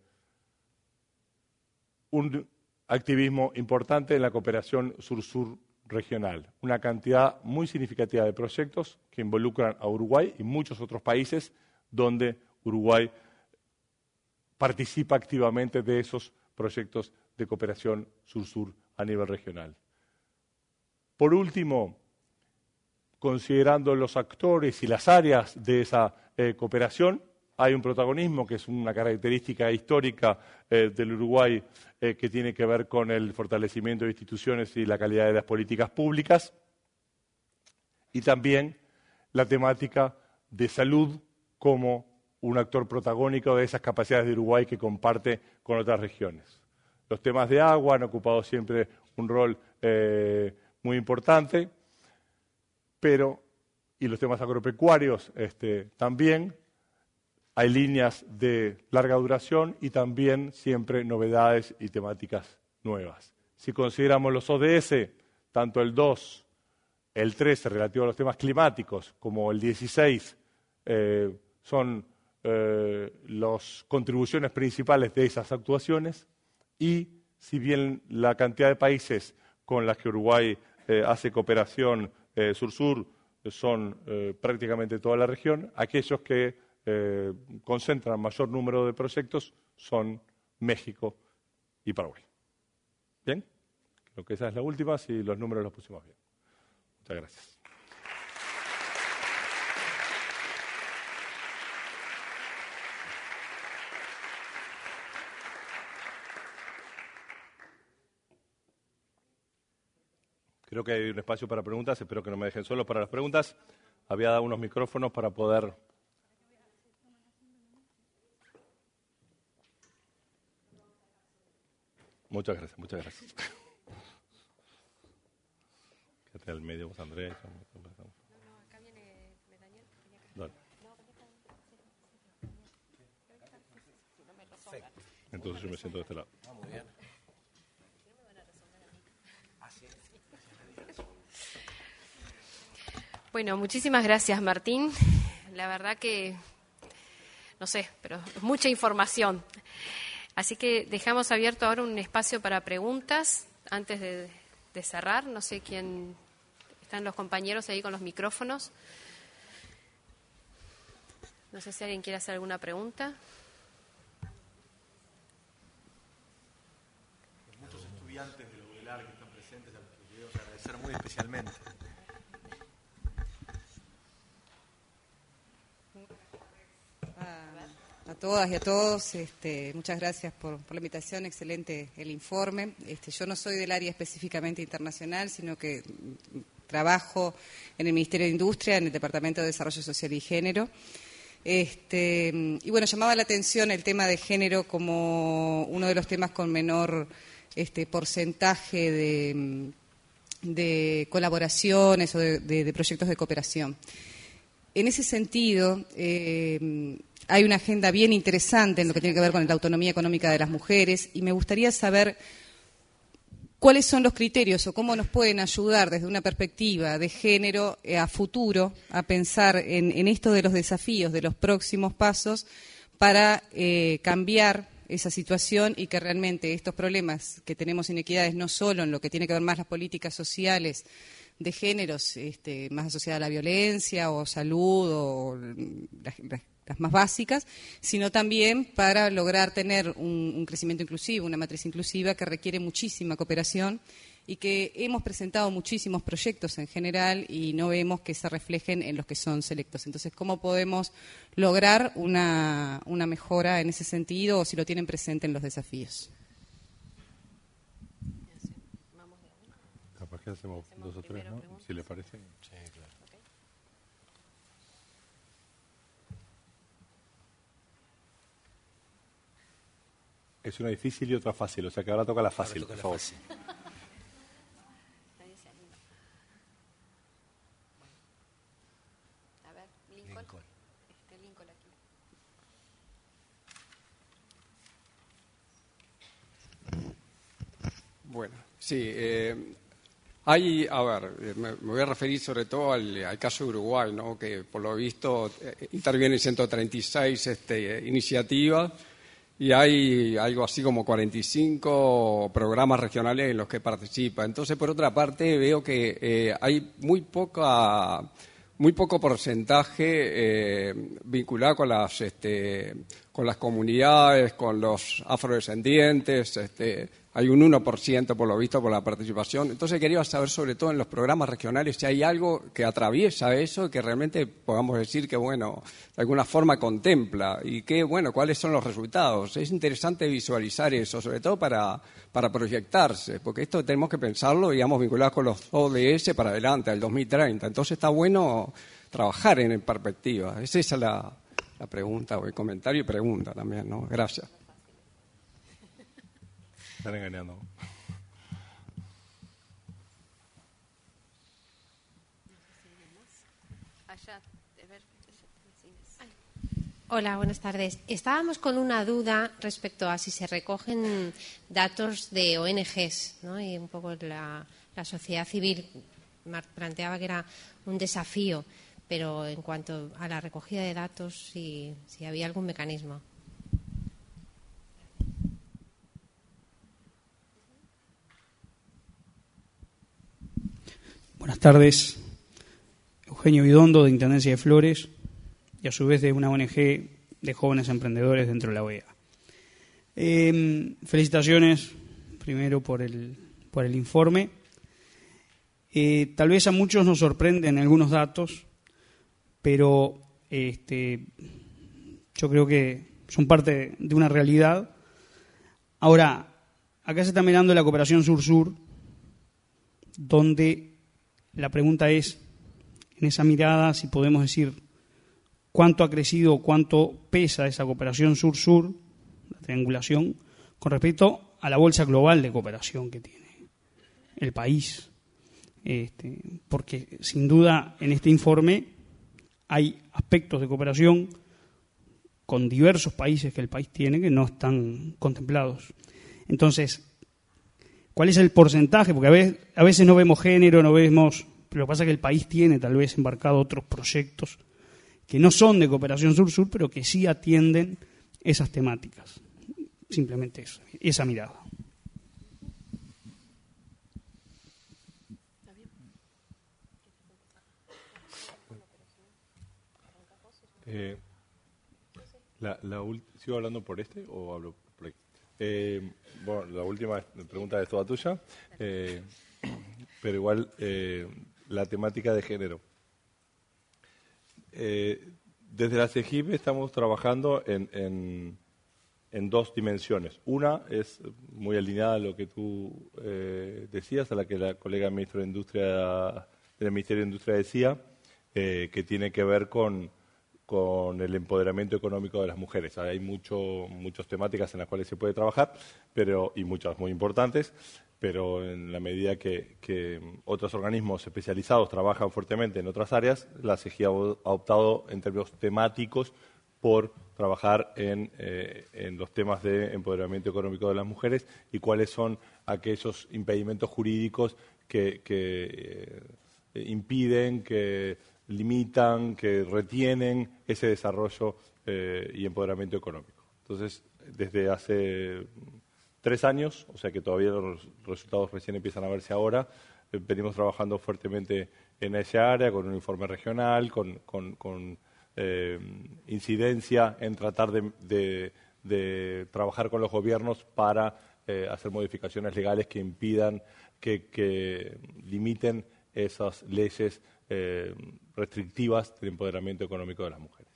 un activismo importante en la cooperación sur-sur regional. Una cantidad muy significativa de proyectos que involucran a Uruguay y muchos otros países donde Uruguay participa activamente de esos proyectos de cooperación sur-sur a nivel regional. Por último, considerando los actores y las áreas de esa eh, cooperación, hay un protagonismo que es una característica histórica eh, del Uruguay eh, que tiene que ver con el fortalecimiento de instituciones y la calidad de las políticas públicas, y también la temática de salud como un actor protagónico de esas capacidades de Uruguay que comparte con otras regiones. Los temas de agua han ocupado siempre un rol eh, muy importante, pero, y los temas agropecuarios este, también. Hay líneas de larga duración y también siempre novedades y temáticas nuevas. Si consideramos los O D S, tanto el dos, el trece relativo a los temas climáticos, como el dieciséis, eh, son eh, las contribuciones principales de esas actuaciones, y si bien la cantidad de países con las que Uruguay eh, hace cooperación eh, sur-sur son eh, prácticamente toda la región, aquellos que Eh, concentran mayor número de proyectos son México y Paraguay. ¿Bien? Creo que esa es la última, si los números los pusimos bien. Muchas gracias. Creo que hay un espacio para preguntas, espero que no me dejen solo para las preguntas. Había dado unos micrófonos para poder... Muchas gracias, muchas gracias. Quédate al medio, vos, Andrés. No, no, acá viene Daniel. Dale. Entonces yo me siento de este lado. Ah, muy bien. Bueno, muchísimas gracias, Martín. La verdad que, no sé, pero es mucha información. Así que dejamos abierto ahora un espacio para preguntas antes de, de cerrar. No sé quién, están los compañeros ahí con los micrófonos. No sé si alguien quiere hacer alguna pregunta. Muchos estudiantes de la U D E L A R que están presentes, a los que queremos agradecer muy especialmente. A todas y a todos, este, muchas gracias por, por la invitación, excelente el informe. Este, yo no soy del área específicamente internacional, sino que trabajo en el Ministerio de Industria, en el Departamento de Desarrollo Social y Género. Este, y bueno, llamaba la atención el tema de género como uno de los temas con menor este, porcentaje de, de colaboraciones o de, de, de proyectos de cooperación. En ese sentido, eh, hay una agenda bien interesante en lo que tiene que ver con la autonomía económica de las mujeres y me gustaría saber cuáles son los criterios o cómo nos pueden ayudar desde una perspectiva de género eh, a futuro a pensar en, en esto de los desafíos, de los próximos pasos para eh, cambiar esa situación y que realmente estos problemas que tenemos inequidades no solo en lo que tiene que ver más las políticas sociales de géneros este, más asociadas a la violencia o salud o las, las, las más básicas, sino también para lograr tener un, un crecimiento inclusivo, una matriz inclusiva que requiere muchísima cooperación y que hemos presentado muchísimos proyectos en general y no vemos que se reflejen en los que son selectos. Entonces, ¿cómo podemos lograr una, una mejora en ese sentido o si lo tienen presente en los desafíos? Capaz que hacemos dos o tres, ¿no? Si le parece. Sí, claro. Okay. Es una difícil y otra fácil, o sea que ahora toca la fácil, toca por la favor. fácil. Nadie se anima. A ver, Lincoln. Lincoln. Este, Lincoln aquí. Bueno, sí. Eh, hay, a ver, me, me voy a referir sobre todo al, al caso de Uruguay, ¿no? Que por lo visto eh, intervienen ciento treinta y seis este, iniciativas y hay algo así como cuarenta y cinco programas regionales en los que participa. Entonces, por otra parte, veo que eh, hay muy poca... muy poco porcentaje eh, vinculado con las este, con las comunidades, con los afrodescendientes. Este, hay un uno por ciento por lo visto por la participación. Entonces quería saber sobre todo en los programas regionales si hay algo que atraviesa eso, que realmente podamos decir que bueno, de alguna forma contempla y que bueno, cuáles son los resultados. Es interesante visualizar eso, sobre todo para, para proyectarse, porque esto tenemos que pensarlo, digamos, vinculado con los O D S para adelante, al dos mil treinta. Entonces está bueno trabajar en perspectiva. Esa es la, la pregunta, o el comentario y pregunta también, ¿no? Gracias. Están engañando. Hola, buenas tardes. Estábamos con una duda respecto a si se recogen datos de O N Ges, ¿no? Y un poco la, la sociedad civil planteaba que era un desafío, pero en cuanto a la recogida de datos, si, si había algún mecanismo. Buenas tardes. Eugenio Vidondo, de Intendencia de Flores, y a su vez de una O N Ge de jóvenes emprendedores dentro de la O E A. Eh, felicitaciones, primero, por el, por el informe. Eh, tal vez a muchos nos sorprenden algunos datos, pero este, yo creo que son parte de una realidad. Ahora, acá se está mirando la cooperación sur-sur, donde la pregunta es, en esa mirada, si podemos decir cuánto ha crecido, cuánto pesa esa cooperación sur-sur, la triangulación, con respecto a la bolsa global de cooperación que tiene el país. Este, porque, sin duda, en este informe hay aspectos de cooperación con diversos países que el país tiene que no están contemplados. Entonces, ¿cuál es el porcentaje? Porque a veces, a veces no vemos género, no vemos... Pero lo que pasa es que el país tiene tal vez embarcado otros proyectos que no son de cooperación sur-sur, pero que sí atienden esas temáticas. Simplemente eso, esa mirada. Eh, la, la ¿Sigo hablando por este o hablo por ahí? Eh, bueno, la última pregunta es toda tuya, eh, pero igual eh, la temática de género. Eh, desde la CEGIP estamos trabajando en, en, en dos dimensiones. Una es muy alineada a lo que tú eh, decías, a la que la colega ministra de Industria, del Ministerio de Industria decía, eh, que tiene que ver con con el empoderamiento económico de las mujeres. Hay mucho, muchas temáticas en las cuales se puede trabajar, pero y muchas muy importantes, pero en la medida que, que otros organismos especializados trabajan fuertemente en otras áreas, la CEGIP ha optado en términos temáticos por trabajar en, eh, en los temas de empoderamiento económico de las mujeres y cuáles son aquellos impedimentos jurídicos que, que eh, impiden, que limitan, que retienen ese desarrollo eh, y empoderamiento económico. Entonces, desde hace tres años, o sea que todavía los resultados recién empiezan a verse ahora, eh, venimos trabajando fuertemente en esa área, con un informe regional, con, con, con eh, incidencia en tratar de, de, de trabajar con los gobiernos para eh, hacer modificaciones legales que impidan, que, que limiten esas leyes eh, restrictivas del empoderamiento económico de las mujeres.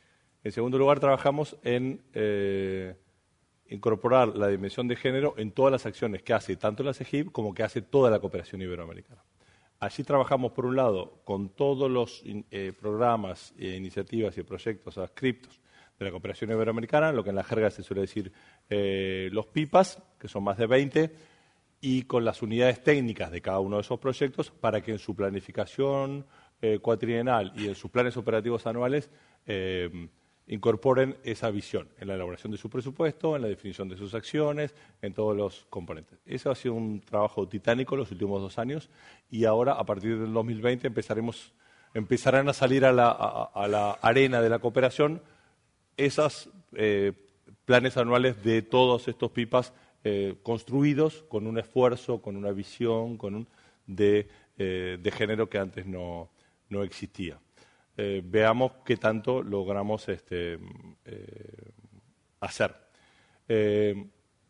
En segundo lugar, trabajamos en eh, incorporar la dimensión de género en todas las acciones que hace tanto la CEGIP como que hace toda la cooperación iberoamericana. Allí trabajamos, por un lado, con todos los eh, programas, e iniciativas y proyectos adscriptos de la cooperación iberoamericana, lo que en la jerga se suele decir eh, los PIPAs, que son más de veinte, y con las unidades técnicas de cada uno de esos proyectos para que en su planificación eh, cuatrienal y en sus planes operativos anuales eh, incorporen esa visión en la elaboración de su presupuesto, en la definición de sus acciones, en todos los componentes. Eso ha sido un trabajo titánico los últimos dos años y ahora, a partir del dos mil veinte, empezaremos, empezarán a salir a la, a, a la arena de la cooperación esos eh, planes anuales de todos estos PIPAs Eh, construidos con un esfuerzo, con una visión, con un de, eh, de género que antes no, no existía. Eh, veamos qué tanto logramos este, eh, hacer. Eh,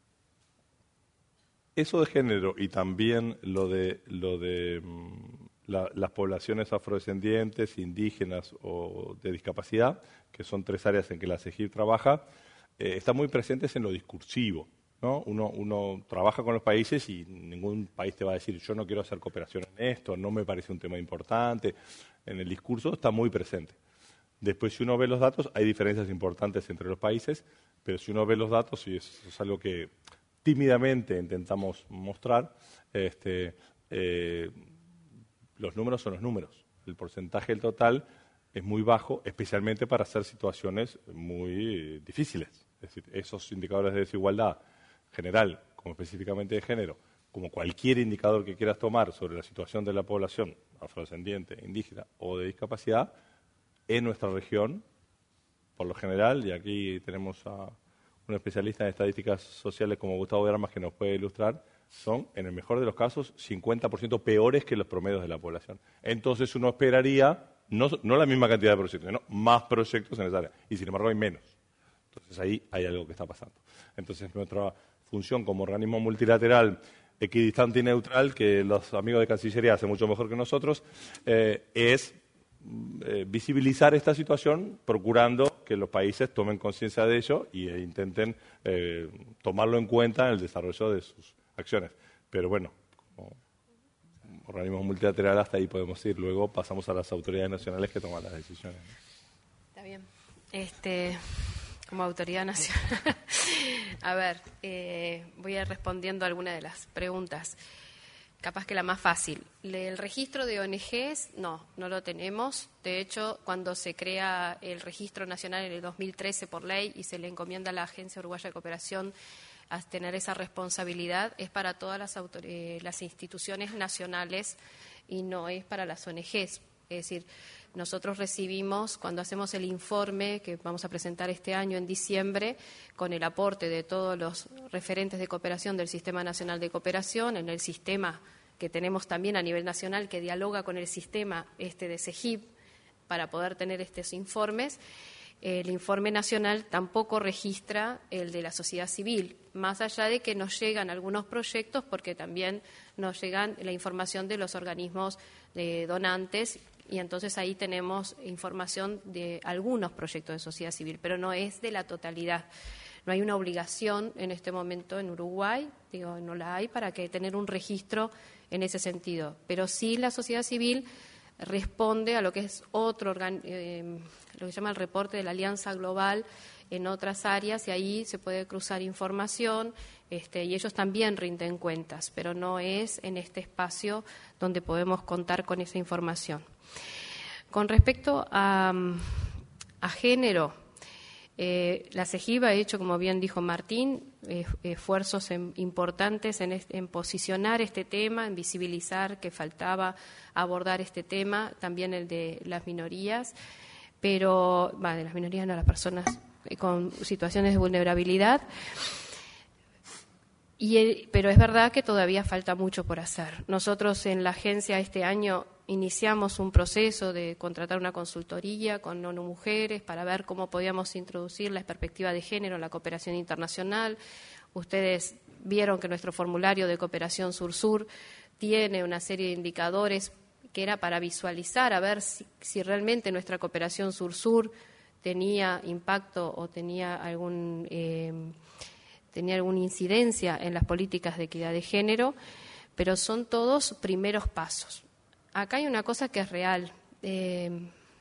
eso de género y también lo de, lo de mm, la, las poblaciones afrodescendientes, indígenas o de discapacidad, que son tres áreas en que la CEGIP trabaja, eh, están muy presentes en lo discursivo. ¿No? Uno, uno trabaja con los países y ningún país te va a decir yo no quiero hacer cooperación en esto, no me parece un tema importante. En el discurso está muy presente. Después, si uno ve los datos, hay diferencias importantes entre los países, pero si uno ve los datos, y eso es algo que tímidamente intentamos mostrar, este, eh, los números son los números. El porcentaje del total es muy bajo, especialmente para hacer situaciones muy difíciles. Es decir, esos indicadores de desigualdad general, como específicamente de género, como cualquier indicador que quieras tomar sobre la situación de la población afrodescendiente, indígena o de discapacidad, en nuestra región, por lo general, y aquí tenemos a un especialista en estadísticas sociales como Gustavo de Armas que nos puede ilustrar, son, en el mejor de los casos, cincuenta por ciento peores que los promedios de la población. Entonces uno esperaría, no, no la misma cantidad de proyectos, sino más proyectos en esa área, y sin embargo hay menos. Entonces ahí hay algo que está pasando. Entonces nuestra función como organismo multilateral equidistante y neutral, que los amigos de Cancillería hacen mucho mejor que nosotros, eh, es eh, visibilizar esta situación, procurando que los países tomen conciencia de ello y e intenten eh, tomarlo en cuenta en el desarrollo de sus acciones. Pero bueno, como organismo multilateral hasta ahí podemos ir. Luego pasamos a las autoridades nacionales que toman las decisiones. Está bien. Este, como autoridad nacional. A ver, eh, voy a ir respondiendo a algunas de las preguntas. Capaz que la más fácil. El registro de O N Ges, no, no lo tenemos. De hecho, cuando se crea el registro nacional en el dos mil trece por ley y se le encomienda a la Agencia Uruguaya de Cooperación a tener esa responsabilidad, es para todas las, eh, las instituciones nacionales y no es para las O N Ges. Es decir, nosotros recibimos, cuando hacemos el informe que vamos a presentar este año en diciembre, con el aporte de todos los referentes de cooperación del Sistema Nacional de Cooperación, en el sistema que tenemos también a nivel nacional que dialoga con el sistema este de SEGIP para poder tener estos informes, el informe nacional tampoco registra el de la sociedad civil, más allá de que nos llegan algunos proyectos, porque también nos llegan la información de los organismos de donantes, y entonces ahí tenemos información de algunos proyectos de sociedad civil, pero no es de la totalidad. No hay una obligación en este momento en Uruguay, digo, no la hay, para que tener un registro en ese sentido, pero sí la sociedad civil responde a lo que es otro eh, lo que se llama el reporte de la Alianza Global en otras áreas, y ahí se puede cruzar información este, y ellos también rinden cuentas, pero no es en este espacio donde podemos contar con esa información. Con respecto a, a género, eh, la SEGIP ha hecho, como bien dijo Martín, eh, esfuerzos en, importantes en, este, en posicionar este tema, en visibilizar que faltaba abordar este tema, también el de las minorías, pero, bah, de las minorías no, las personas con situaciones de vulnerabilidad. Y el, pero es verdad que todavía falta mucho por hacer. Nosotros en la agencia este año iniciamos un proceso de contratar una consultoría con ONU Mujeres para ver cómo podíamos introducir la perspectiva de género en la cooperación internacional. Ustedes vieron que nuestro formulario de cooperación sur-sur tiene una serie de indicadores que era para visualizar, a ver si, si realmente nuestra cooperación sur-sur tenía impacto o tenía algún... Eh, tenía alguna incidencia en las políticas de equidad de género, pero son todos primeros pasos. Acá hay una cosa que es real. Eh,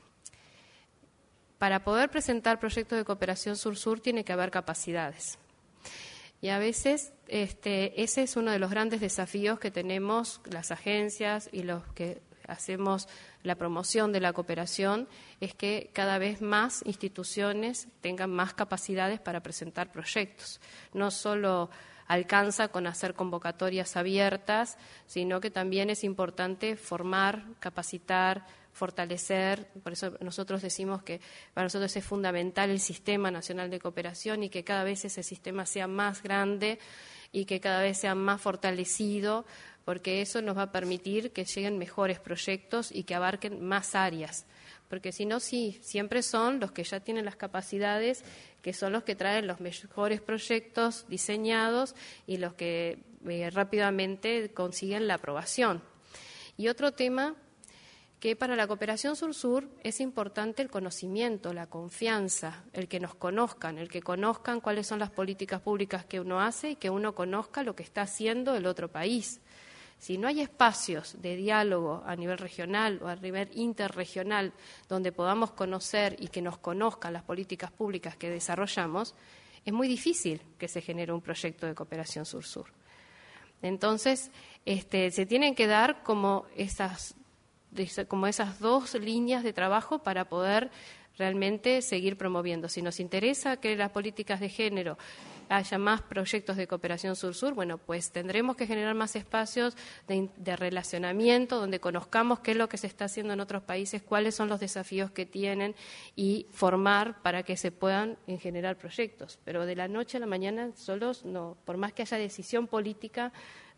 para poder presentar proyectos de cooperación sur-sur tiene que haber capacidades. Y a veces este, ese es uno de los grandes desafíos que tenemos las agencias y los que hacemos la promoción de la cooperación, es que cada vez más instituciones tengan más capacidades para presentar proyectos. No solo alcanza con hacer convocatorias abiertas, sino que también es importante formar, capacitar, fortalecer. Por eso nosotros decimos que para nosotros es fundamental el Sistema Nacional de Cooperación y que cada vez ese sistema sea más grande y que cada vez sea más fortalecido, porque eso nos va a permitir que lleguen mejores proyectos y que abarquen más áreas. Porque si no, sí, siempre son los que ya tienen las capacidades, que son los que traen los mejores proyectos diseñados y los que eh, rápidamente consiguen la aprobación. Y otro tema, que para la cooperación sur-sur es importante el conocimiento, la confianza, el que nos conozcan, el que conozcan cuáles son las políticas públicas que uno hace y que uno conozca lo que está haciendo el otro país. Si no hay espacios de diálogo a nivel regional o a nivel interregional donde podamos conocer y que nos conozcan las políticas públicas que desarrollamos, es muy difícil que se genere un proyecto de cooperación sur-sur. Entonces, este, se tienen que dar como esas, como esas dos líneas de trabajo para poder realmente seguir promoviendo. Si nos interesa que las políticas de género haya más proyectos de cooperación sur-sur, bueno, pues tendremos que generar más espacios de, de relacionamiento donde conozcamos qué es lo que se está haciendo en otros países, cuáles son los desafíos que tienen y formar para que se puedan generar proyectos. Pero de la noche a la mañana solos, no, por más que haya decisión política,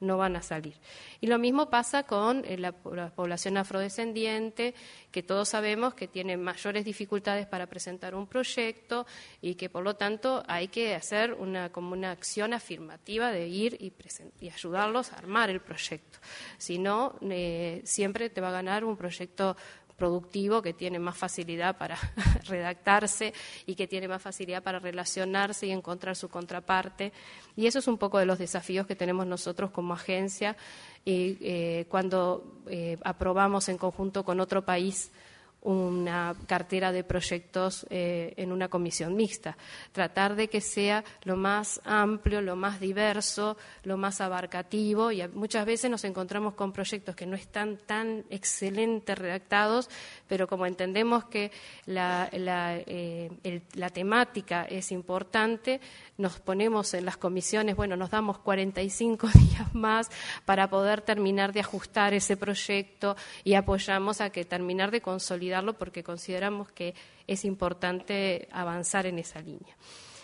no van a salir. Y lo mismo pasa con eh, la, la población afrodescendiente, que todos sabemos que tiene mayores dificultades para presentar un proyecto y que por lo tanto hay que hacer una, como una acción afirmativa de ir y, present- y ayudarlos a armar el proyecto. Si no, eh, siempre te va a ganar un proyecto productivo que tiene más facilidad para redactarse y que tiene más facilidad para relacionarse y encontrar su contraparte. Y eso es un poco de los desafíos que tenemos nosotros como agencia y eh, cuando eh, aprobamos en conjunto con otro país una cartera de proyectos eh, en una comisión mixta. Tratar de que sea lo más amplio, lo más diverso, lo más abarcativo, y muchas veces nos encontramos con proyectos que no están tan excelentes redactados, pero como entendemos que la, la, eh, el, la temática es importante, nos ponemos en las comisiones, bueno, nos damos cuarenta y cinco días más para poder terminar de ajustar ese proyecto y apoyamos a que terminar de consolidar porque consideramos que es importante avanzar en esa línea.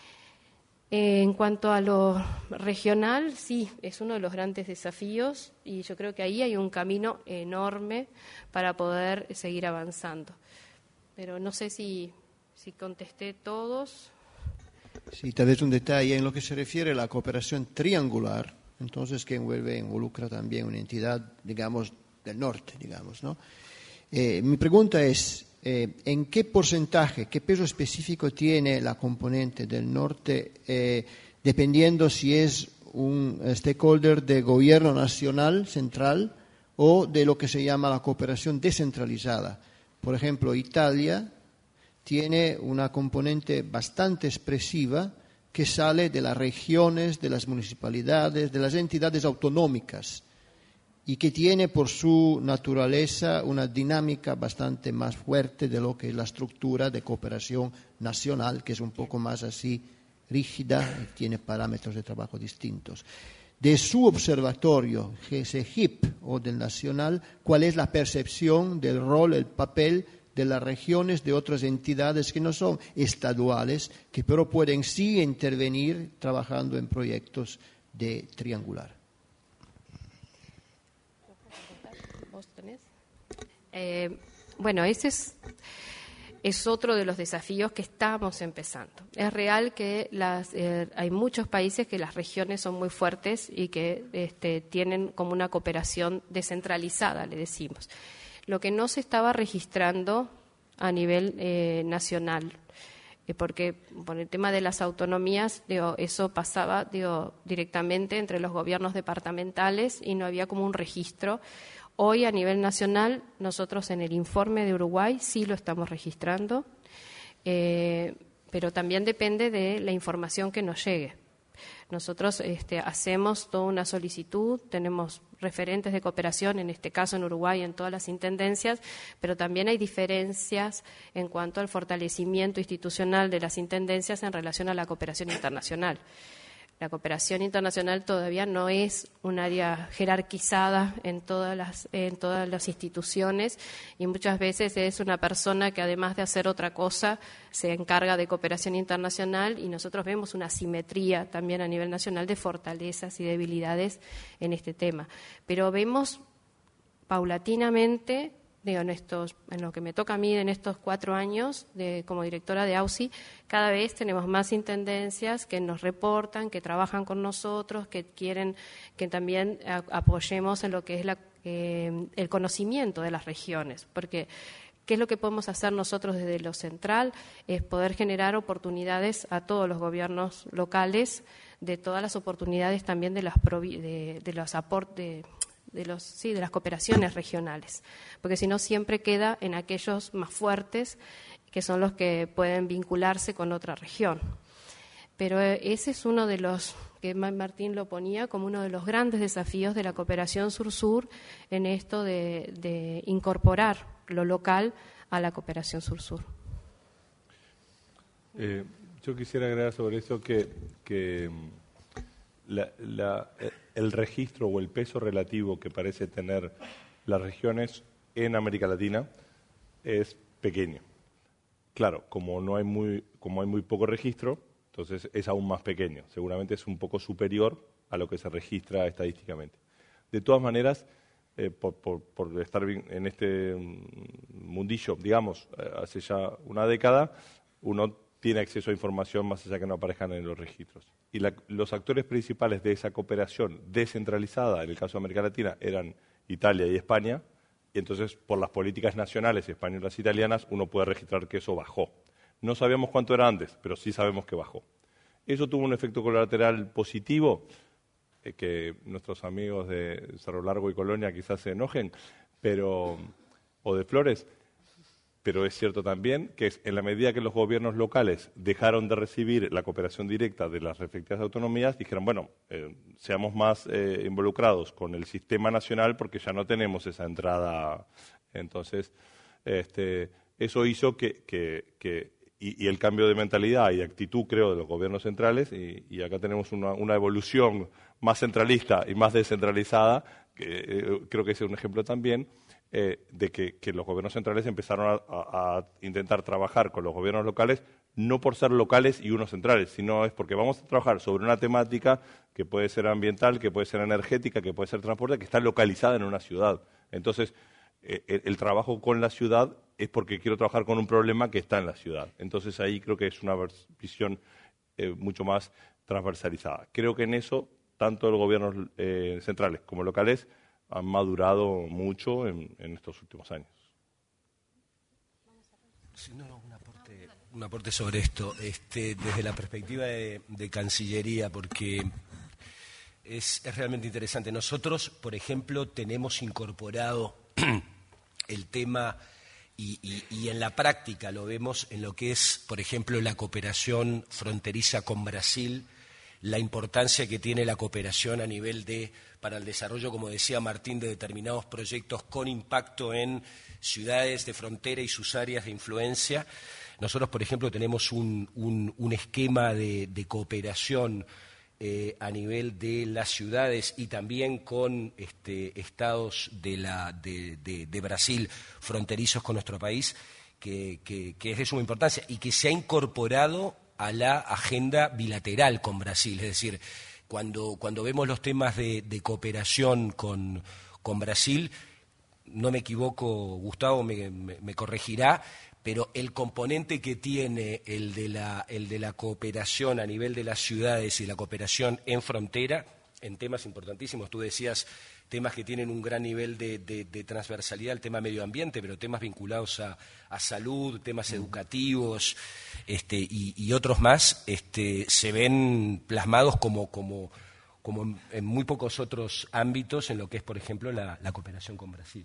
Eh, en cuanto a lo regional, sí, es uno de los grandes desafíos y yo creo que ahí hay un camino enorme para poder seguir avanzando. Pero no sé si, si contesté todos. Sí, tal vez un detalle en lo que se refiere a la cooperación triangular, entonces que envuelve, involucra también una entidad, digamos, del norte, digamos, ¿no? Eh, mi pregunta es, eh, ¿en qué porcentaje, qué peso específico tiene la componente del norte, eh, dependiendo si es un stakeholder de gobierno nacional, central, o de lo que se llama la cooperación descentralizada? Por ejemplo, Italia tiene una componente bastante expresiva que sale de las regiones, de las municipalidades, de las entidades autonómicas, y que tiene por su naturaleza una dinámica bastante más fuerte de lo que es la estructura de cooperación nacional, que es un poco más así rígida y tiene parámetros de trabajo distintos. De su observatorio, ese G I P o del nacional, ¿cuál es la percepción del rol, el papel de las regiones, de otras entidades que no son estaduales, que pero pueden sí intervenir trabajando en proyectos de triangular? Eh, bueno, ese es, es otro de los desafíos que estamos empezando. Es real que las, eh, hay muchos países que las regiones son muy fuertes y que este, tienen como una cooperación descentralizada, le decimos. Lo que no se estaba registrando a nivel eh, nacional, eh, porque por el tema de las autonomías, digo, eso pasaba digo, directamente entre los gobiernos departamentales y no había como un registro. Hoy, a nivel nacional, nosotros en el informe de Uruguay sí lo estamos registrando, eh, pero también depende de la información que nos llegue. Nosotros este, hacemos toda una solicitud, tenemos referentes de cooperación, en este caso en Uruguay, en todas las intendencias, pero también hay diferencias en cuanto al fortalecimiento institucional de las intendencias en relación a la cooperación internacional. La cooperación internacional todavía no es un área jerarquizada en todas las en todas las instituciones y muchas veces es una persona que además de hacer otra cosa se encarga de cooperación internacional y nosotros vemos una asimetría también a nivel nacional de fortalezas y debilidades en este tema. Pero vemos paulatinamente, digo, en, estos, en lo que me toca a mí en estos cuatro años de, como directora de A U C I, cada vez tenemos más intendencias que nos reportan, que trabajan con nosotros, que quieren que también a, apoyemos en lo que es la, eh, el conocimiento de las regiones, porque ¿qué es lo que podemos hacer nosotros desde lo central? Es poder generar oportunidades a todos los gobiernos locales, de todas las oportunidades también de, las provi- de, de los aportes, de los sí de las cooperaciones regionales, porque si no siempre queda en aquellos más fuertes que son los que pueden vincularse con otra región. Pero ese es uno de los que Martín lo ponía como uno de los grandes desafíos de la cooperación sur-sur en esto de, de incorporar lo local a la cooperación sur-sur. Eh, yo quisiera agregar sobre eso que, que la, la, el registro o el peso relativo que parece tener las regiones en América Latina es pequeño. Claro, como no hay muy, como hay muy poco registro, entonces es aún más pequeño. Seguramente es un poco superior a lo que se registra estadísticamente. De todas maneras, eh, por, por, por estar en este mundillo, digamos, hace ya una década, uno tiene acceso a información más allá que no aparezcan en los registros. Y la, los actores principales de esa cooperación descentralizada, en el caso de América Latina, eran Italia y España, y entonces por las políticas nacionales españolas e italianas uno puede registrar que eso bajó. No sabíamos cuánto era antes, pero sí sabemos que bajó. Eso tuvo un efecto colateral positivo, eh, que nuestros amigos de Cerro Largo y Colonia quizás se enojen, pero, o de Flores, pero es cierto también que en la medida que los gobiernos locales dejaron de recibir la cooperación directa de las respectivas autonomías, dijeron, bueno, eh, seamos más eh, involucrados con el sistema nacional porque ya no tenemos esa entrada. Entonces, este, eso hizo que, que, que y, y el cambio de mentalidad y actitud, creo, de los gobiernos centrales, y, y acá tenemos una, una evolución más centralista y más descentralizada, que eh, creo que ese es un ejemplo también, Eh, de que, que los gobiernos centrales empezaron a, a, a intentar trabajar con los gobiernos locales, no por ser locales y unos centrales, sino es porque vamos a trabajar sobre una temática que puede ser ambiental, que puede ser energética, que puede ser transporte, que está localizada en una ciudad. Entonces, eh, el, el trabajo con la ciudad es porque quiero trabajar con un problema que está en la ciudad. Entonces, ahí creo que es una visión eh, mucho más transversalizada. Creo que en eso, tanto los gobiernos eh, centrales como locales han madurado mucho en, en estos últimos años. Sí, no, no, un aporte, un aporte sobre esto, este, desde la perspectiva de, de Cancillería, porque es, es realmente interesante. Nosotros, por ejemplo, tenemos incorporado el tema y, y, y en la práctica lo vemos en lo que es, por ejemplo, la cooperación fronteriza con Brasil, la importancia que tiene la cooperación a nivel de, para el desarrollo, como decía Martín, de determinados proyectos con impacto en ciudades de frontera y sus áreas de influencia. Nosotros, por ejemplo, tenemos un, un, un esquema de, de cooperación eh, a nivel de las ciudades y también con este, estados de, la, de, de, de Brasil fronterizos con nuestro país, que, que, que es de suma importancia y que se ha incorporado a la agenda bilateral con Brasil. Es decir, cuando, cuando vemos los temas de, de cooperación con, con Brasil, no me equivoco, Gustavo me, me, me corregirá, pero el componente que tiene el de, la, el de la cooperación a nivel de las ciudades y la cooperación en frontera, en temas importantísimos, tú decías temas que tienen un gran nivel de, de, de transversalidad, el tema medio ambiente, pero temas vinculados a, a salud, temas educativos este, y, y otros más, este, se ven plasmados como, como, como en muy pocos otros ámbitos en lo que es, por ejemplo, la, la cooperación con Brasil.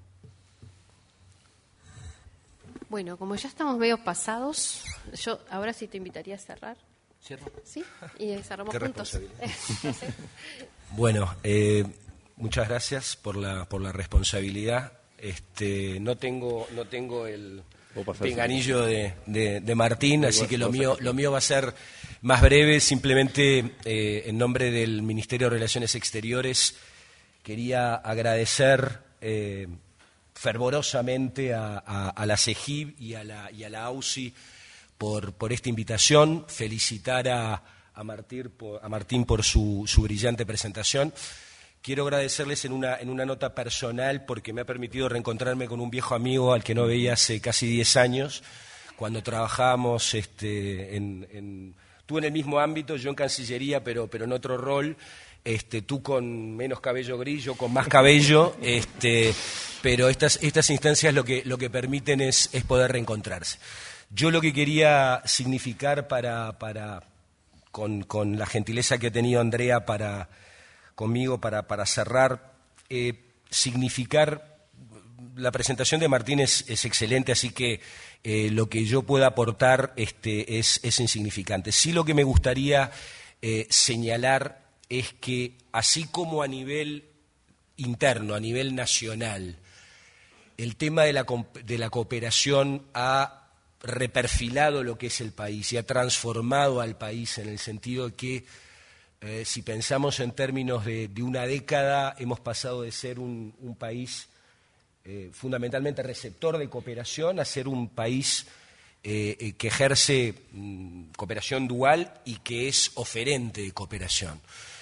Bueno, como ya estamos medio pasados, yo ahora sí te invitaría a cerrar. ¿Cierro? Sí, y cerramos Qué juntos. Bueno, eh, muchas gracias por la por la responsabilidad. Este, no tengo no tengo el pinganillo de, de, de Martín, así que lo mío lo mío va a ser más breve. Simplemente eh, en nombre del Ministerio de Relaciones Exteriores quería agradecer eh, fervorosamente a, a, a la CEGIB y a la y a la AUSI por por esta invitación, felicitar a a Martín por, a Martín por su, su brillante presentación. Quiero agradecerles en una, en una nota personal porque me ha permitido reencontrarme con un viejo amigo al que no veía hace casi diez años, cuando trabajábamos este, en, en, tú en el mismo ámbito, yo en Cancillería, pero, pero en otro rol, este, tú con menos cabello gris, yo con más cabello, este, pero estas, estas instancias lo que, lo que permiten es, es poder reencontrarse. Yo lo que quería significar para... para Con, con la gentileza que ha tenido Andrea para, conmigo para, para cerrar, eh, significar, la presentación de Martín es, es excelente, así que eh, lo que yo pueda aportar este, es, es insignificante. Sí, lo que me gustaría eh, señalar es que, así como a nivel interno, a nivel nacional, el tema de la, de la cooperación ha reperfilado lo que es el país y ha transformado al país en el sentido de que, eh, si pensamos en términos de, de una década, hemos pasado de ser un, un país eh, fundamentalmente receptor de cooperación a ser un país eh, que ejerce mm, cooperación dual y que es oferente de cooperación.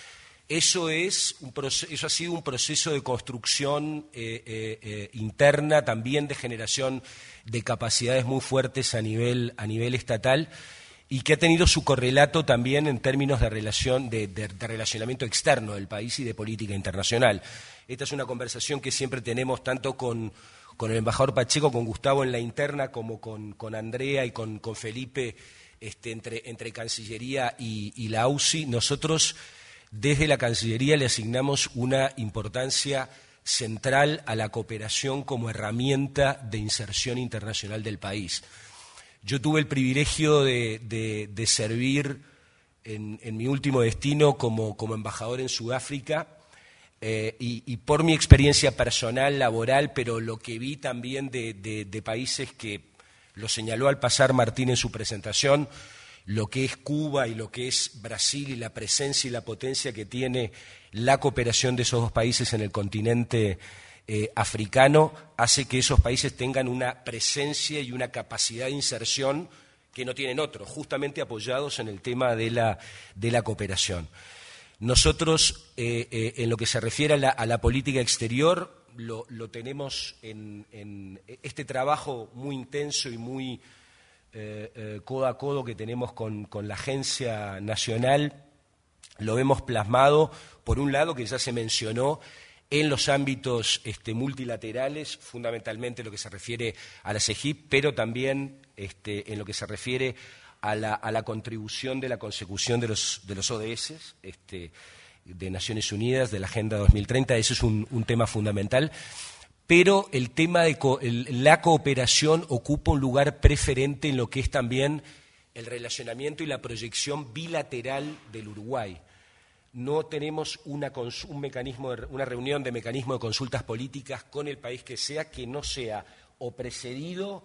Eso, es un proceso, eso ha sido un proceso de construcción eh, eh, eh, interna, también de generación de capacidades muy fuertes a nivel, a nivel estatal, y que ha tenido su correlato también en términos de, relación, de, de, de relacionamiento externo del país y de política internacional. Esta es una conversación que siempre tenemos tanto con, con el embajador Pacheco, con Gustavo en la interna, como con, con Andrea y con, con Felipe este, entre, entre Cancillería y, y la A U C I. Nosotros desde la Cancillería le asignamos una importancia central a la cooperación como herramienta de inserción internacional del país. Yo tuve el privilegio de, de, de servir en, en mi último destino como, como embajador en Sudáfrica eh, y, y por mi experiencia personal, laboral, pero lo que vi también de, de, de países que lo señaló al pasar Martín en su presentación, lo que es Cuba y lo que es Brasil y la presencia y la potencia que tiene la cooperación de esos dos países en el continente eh, africano, hace que esos países tengan una presencia y una capacidad de inserción que no tienen otros, justamente apoyados en el tema de la, de la cooperación. Nosotros, eh, eh, en lo que se refiere a la, a la política exterior, lo, lo tenemos en, en este trabajo muy intenso y muy Eh, eh, codo a codo que tenemos con, con la Agencia Nacional, lo vemos plasmado, por un lado, que ya se mencionó, en los ámbitos este, multilaterales, fundamentalmente en lo que se refiere a la CEGIP, pero también este, en lo que se refiere a la, a la contribución de la consecución de los, de los O D S, este, de Naciones Unidas, de la Agenda dos mil treinta, ese es un, un tema fundamental. Pero el tema de co el, la cooperación ocupa un lugar preferente en lo que es también el relacionamiento y la proyección bilateral del Uruguay. No tenemos una, un mecanismo de, una reunión de mecanismo de consultas políticas con el país que sea que no sea o precedido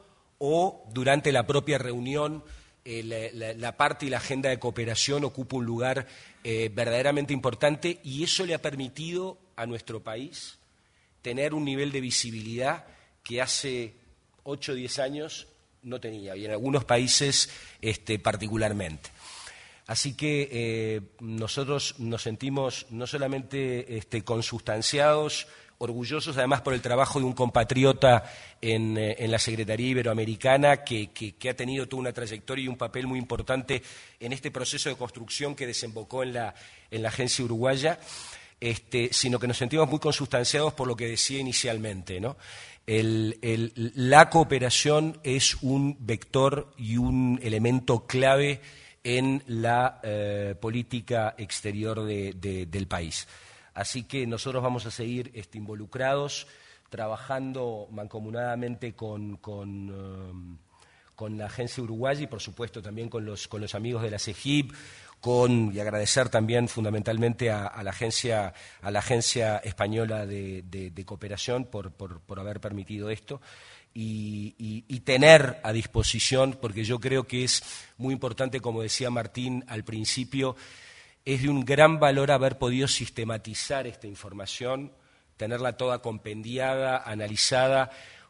o durante la propia reunión eh, la, la, la parte y la agenda de cooperación ocupa un lugar eh, verdaderamente importante, y eso le ha permitido a nuestro país tener un nivel de visibilidad que hace ocho o diez años no tenía, y en algunos países este, particularmente. Así que eh, nosotros nos sentimos no solamente este, consustanciados, orgullosos además por el trabajo de un compatriota en, eh, en la Secretaría Iberoamericana que, que, que ha tenido toda una trayectoria y un papel muy importante en este proceso de construcción que desembocó en la, en la agencia uruguaya. Este, sino que nos sentimos muy consustanciados por lo que decía inicialmente, ¿no? El, el, la cooperación es un vector y un elemento clave en la eh, política exterior de, de, del país. Así que nosotros vamos a seguir este, involucrados, trabajando mancomunadamente con, con, um, con la agencia uruguaya y, por supuesto, también con los, con los amigos de la CEGIP, Con, y agradecer también fundamentalmente a, a, la, agencia, a la Agencia Española de, de, de Cooperación por, por, por haber permitido esto y, y, y tener a disposición, porque yo creo que es muy importante, como decía Martín al principio, es de un gran valor haber podido sistematizar esta información, tenerla toda compendiada, analizada,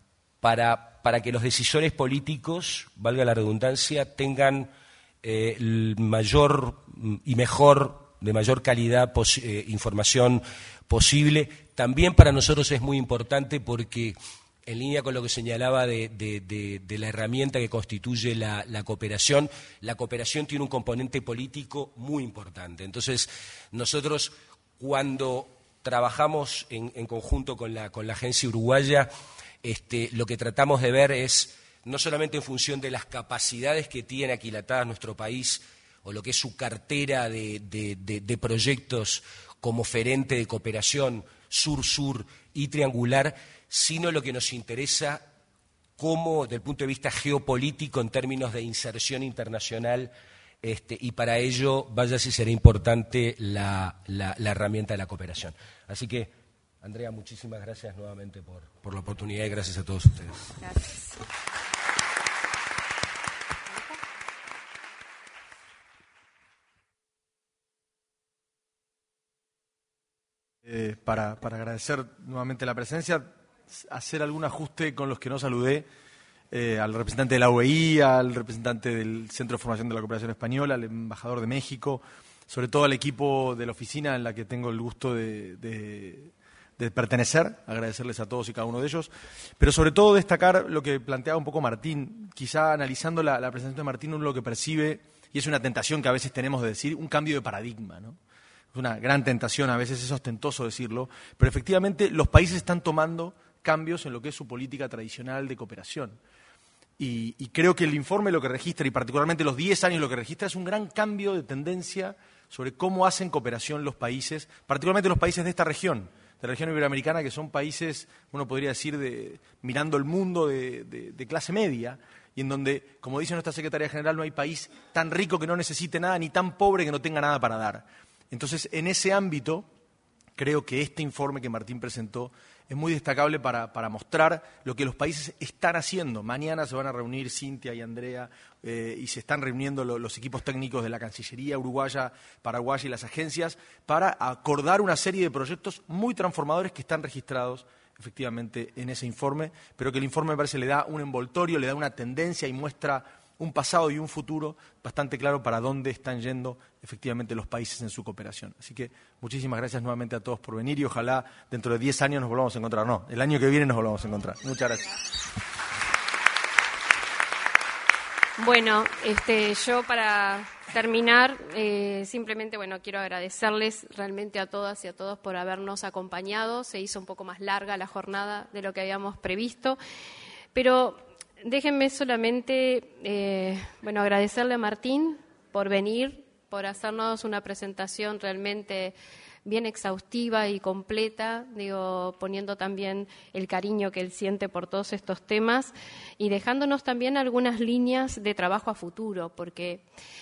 para, para que los decisores políticos, valga la redundancia, tengan Eh, el mayor y mejor, de mayor calidad pos eh, información posible. También para nosotros es muy importante porque, en línea con lo que señalaba de, de, de, de la herramienta que constituye la, la cooperación, la cooperación tiene un componente político muy importante. Entonces, nosotros cuando trabajamos en, en conjunto con la, con la agencia uruguaya, este, lo que tratamos de ver es no solamente en función de las capacidades que tiene aquilatadas nuestro país o lo que es su cartera de, de, de, de proyectos como oferente de cooperación sur-sur y triangular, sino lo que nos interesa como, desde el punto de vista geopolítico, en términos de inserción internacional, este, y para ello, vaya si será importante la, la, la herramienta de la cooperación. Así que, Andrea, muchísimas gracias nuevamente por, por la oportunidad y gracias a todos ustedes. Gracias. Eh, para, para agradecer nuevamente la presencia, hacer algún ajuste con los que no saludé, eh, al representante de la O E I, al representante del Centro de Formación de la Cooperación Española, al embajador de México, sobre todo al equipo de la oficina en la que tengo el gusto de, de, de pertenecer, agradecerles a todos y cada uno de ellos, pero sobre todo destacar lo que planteaba un poco Martín, quizá analizando la, la presentación de Martín, uno lo que percibe, y es una tentación que a veces tenemos de decir, un cambio de paradigma, ¿no? Es una gran tentación, a veces es ostentoso decirlo, pero efectivamente los países están tomando cambios en lo que es su política tradicional de cooperación. Y, y creo que el informe lo que registra, y particularmente los diez años lo que registra, es un gran cambio de tendencia sobre cómo hacen cooperación los países, particularmente los países de esta región, de la región iberoamericana, que son países, uno podría decir, de, mirando el mundo de, de, de clase media, y en donde, como dice nuestra Secretaría General, no hay país tan rico que no necesite nada, ni tan pobre que no tenga nada para dar. Entonces, en ese ámbito, creo que este informe que Martín presentó es muy destacable para, para mostrar lo que los países están haciendo. Mañana se van a reunir Cintia y Andrea eh, y se están reuniendo lo, los equipos técnicos de la Cancillería uruguaya, paraguaya y las agencias para acordar una serie de proyectos muy transformadores que están registrados efectivamente en ese informe, pero que el informe me parece le da un envoltorio, le da una tendencia y muestra un pasado y un futuro bastante claro para dónde están yendo efectivamente los países en su cooperación. Así que muchísimas gracias nuevamente a todos por venir y ojalá dentro de diez años nos volvamos a encontrar. No, el año que viene nos volvamos a encontrar. Muchas gracias. Bueno, este, yo para terminar, eh, simplemente bueno, quiero agradecerles realmente a todas y a todos por habernos acompañado. Se hizo un poco más larga la jornada de lo que habíamos previsto, pero déjenme solamente eh, bueno, agradecerle a Martín por venir, por hacernos una presentación realmente bien exhaustiva y completa, digo, poniendo también el cariño que él siente por todos estos temas y dejándonos también algunas líneas de trabajo a futuro, porque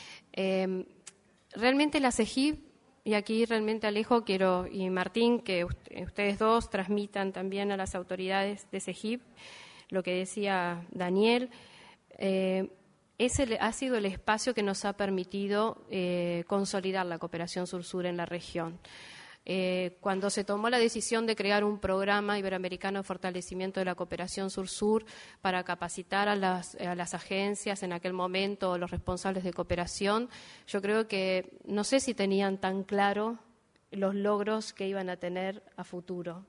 eh, realmente la CEGIP, y aquí realmente Alejo quiero y Martín, que ustedes dos transmitan también a las autoridades de CEGIP lo que decía Daniel, eh, ese ha sido el espacio que nos ha permitido eh, consolidar la cooperación sur-sur en la región. Eh, cuando se tomó la decisión de crear un programa iberoamericano de fortalecimiento de la cooperación sur-sur para capacitar a las, a las agencias en aquel momento, los responsables de cooperación, yo creo que no sé si tenían tan claro los logros que iban a tener a futuro.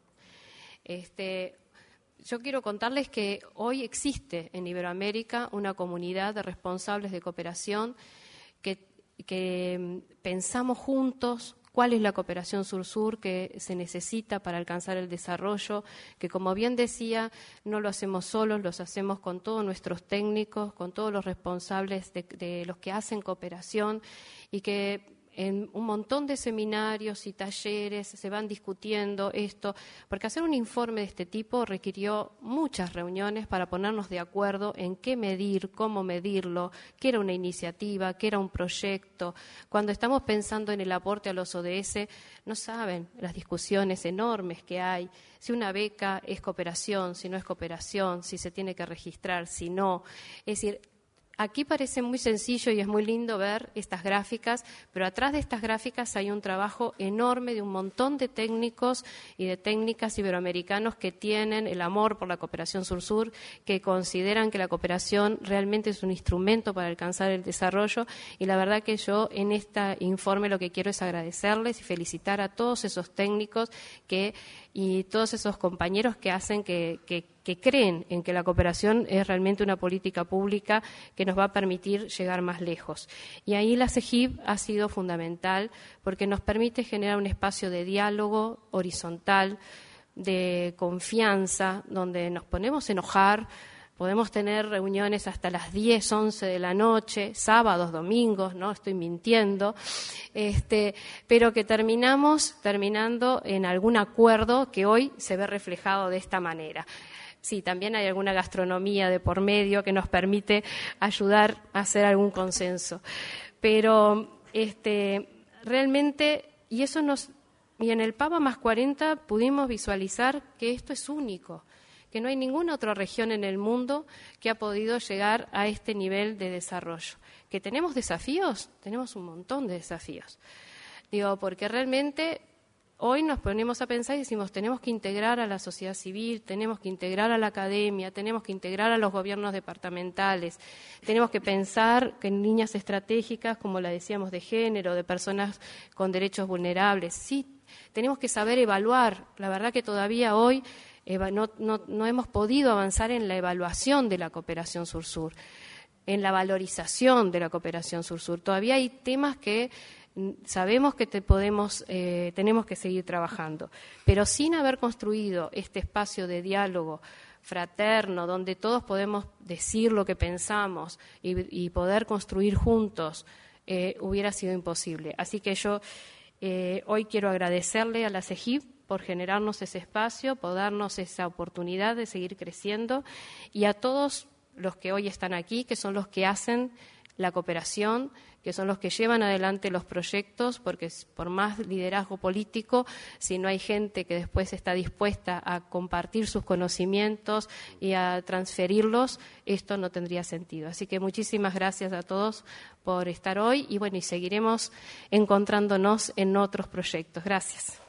Este, Yo quiero contarles que hoy existe en Iberoamérica una comunidad de responsables de cooperación que, que pensamos juntos cuál es la cooperación sur-sur que se necesita para alcanzar el desarrollo, que como bien decía, no lo hacemos solos, los hacemos con todos nuestros técnicos, con todos los responsables de, de los que hacen cooperación y que en un montón de seminarios y talleres se van discutiendo esto, porque hacer un informe de este tipo requirió muchas reuniones para ponernos de acuerdo en qué medir, cómo medirlo, qué era una iniciativa, qué era un proyecto. Cuando estamos pensando en el aporte a los O D S, no saben las discusiones enormes que hay, si una beca es cooperación, si no es cooperación, si se tiene que registrar, si no. Es decir, aquí parece muy sencillo y es muy lindo ver estas gráficas, pero atrás de estas gráficas hay un trabajo enorme de un montón de técnicos y de técnicas iberoamericanos que tienen el amor por la cooperación sur-sur, que consideran que la cooperación realmente es un instrumento para alcanzar el desarrollo y la verdad que yo en este informe lo que quiero es agradecerles y felicitar a todos esos técnicos que y todos esos compañeros que hacen que, que, que creen en que la cooperación es realmente una política pública que nos va a permitir llegar más lejos. Y ahí la CEGIP ha sido fundamental porque nos permite generar un espacio de diálogo horizontal, de confianza, donde nos ponemos a enojar. Podemos tener reuniones hasta las diez, once de la noche, sábados, domingos, no estoy mintiendo, este, pero que terminamos terminando en algún acuerdo que hoy se ve reflejado de esta manera. Sí, también hay alguna gastronomía de por medio que nos permite ayudar a hacer algún consenso. Pero este, realmente, y eso nos, y en el Papa más cuarenta pudimos visualizar que esto es único, que no hay ninguna otra región en el mundo que ha podido llegar a este nivel de desarrollo. ¿Que tenemos desafíos? Tenemos un montón de desafíos. Digo, porque realmente hoy nos ponemos a pensar y decimos, tenemos que integrar a la sociedad civil, tenemos que integrar a la academia, tenemos que integrar a los gobiernos departamentales, tenemos que pensar que en líneas estratégicas, como la decíamos, de género, de personas con derechos vulnerables. Sí, tenemos que saber evaluar. La verdad que todavía hoy no, no, no hemos podido avanzar en la evaluación de la cooperación sur-sur, en la valorización de la cooperación sur-sur. Todavía hay temas que sabemos que te podemos, eh, tenemos que seguir trabajando, pero sin haber construido este espacio de diálogo fraterno, donde todos podemos decir lo que pensamos y, y poder construir juntos, eh, hubiera sido imposible. Así que yo eh, hoy quiero agradecerle a la CEGIP por generarnos ese espacio, por darnos esa oportunidad de seguir creciendo, y a todos los que hoy están aquí, que son los que hacen la cooperación, que son los que llevan adelante los proyectos, porque por más liderazgo político, si no hay gente que después está dispuesta a compartir sus conocimientos y a transferirlos, esto no tendría sentido. Así que muchísimas gracias a todos por estar hoy y bueno, y seguiremos encontrándonos en otros proyectos. Gracias.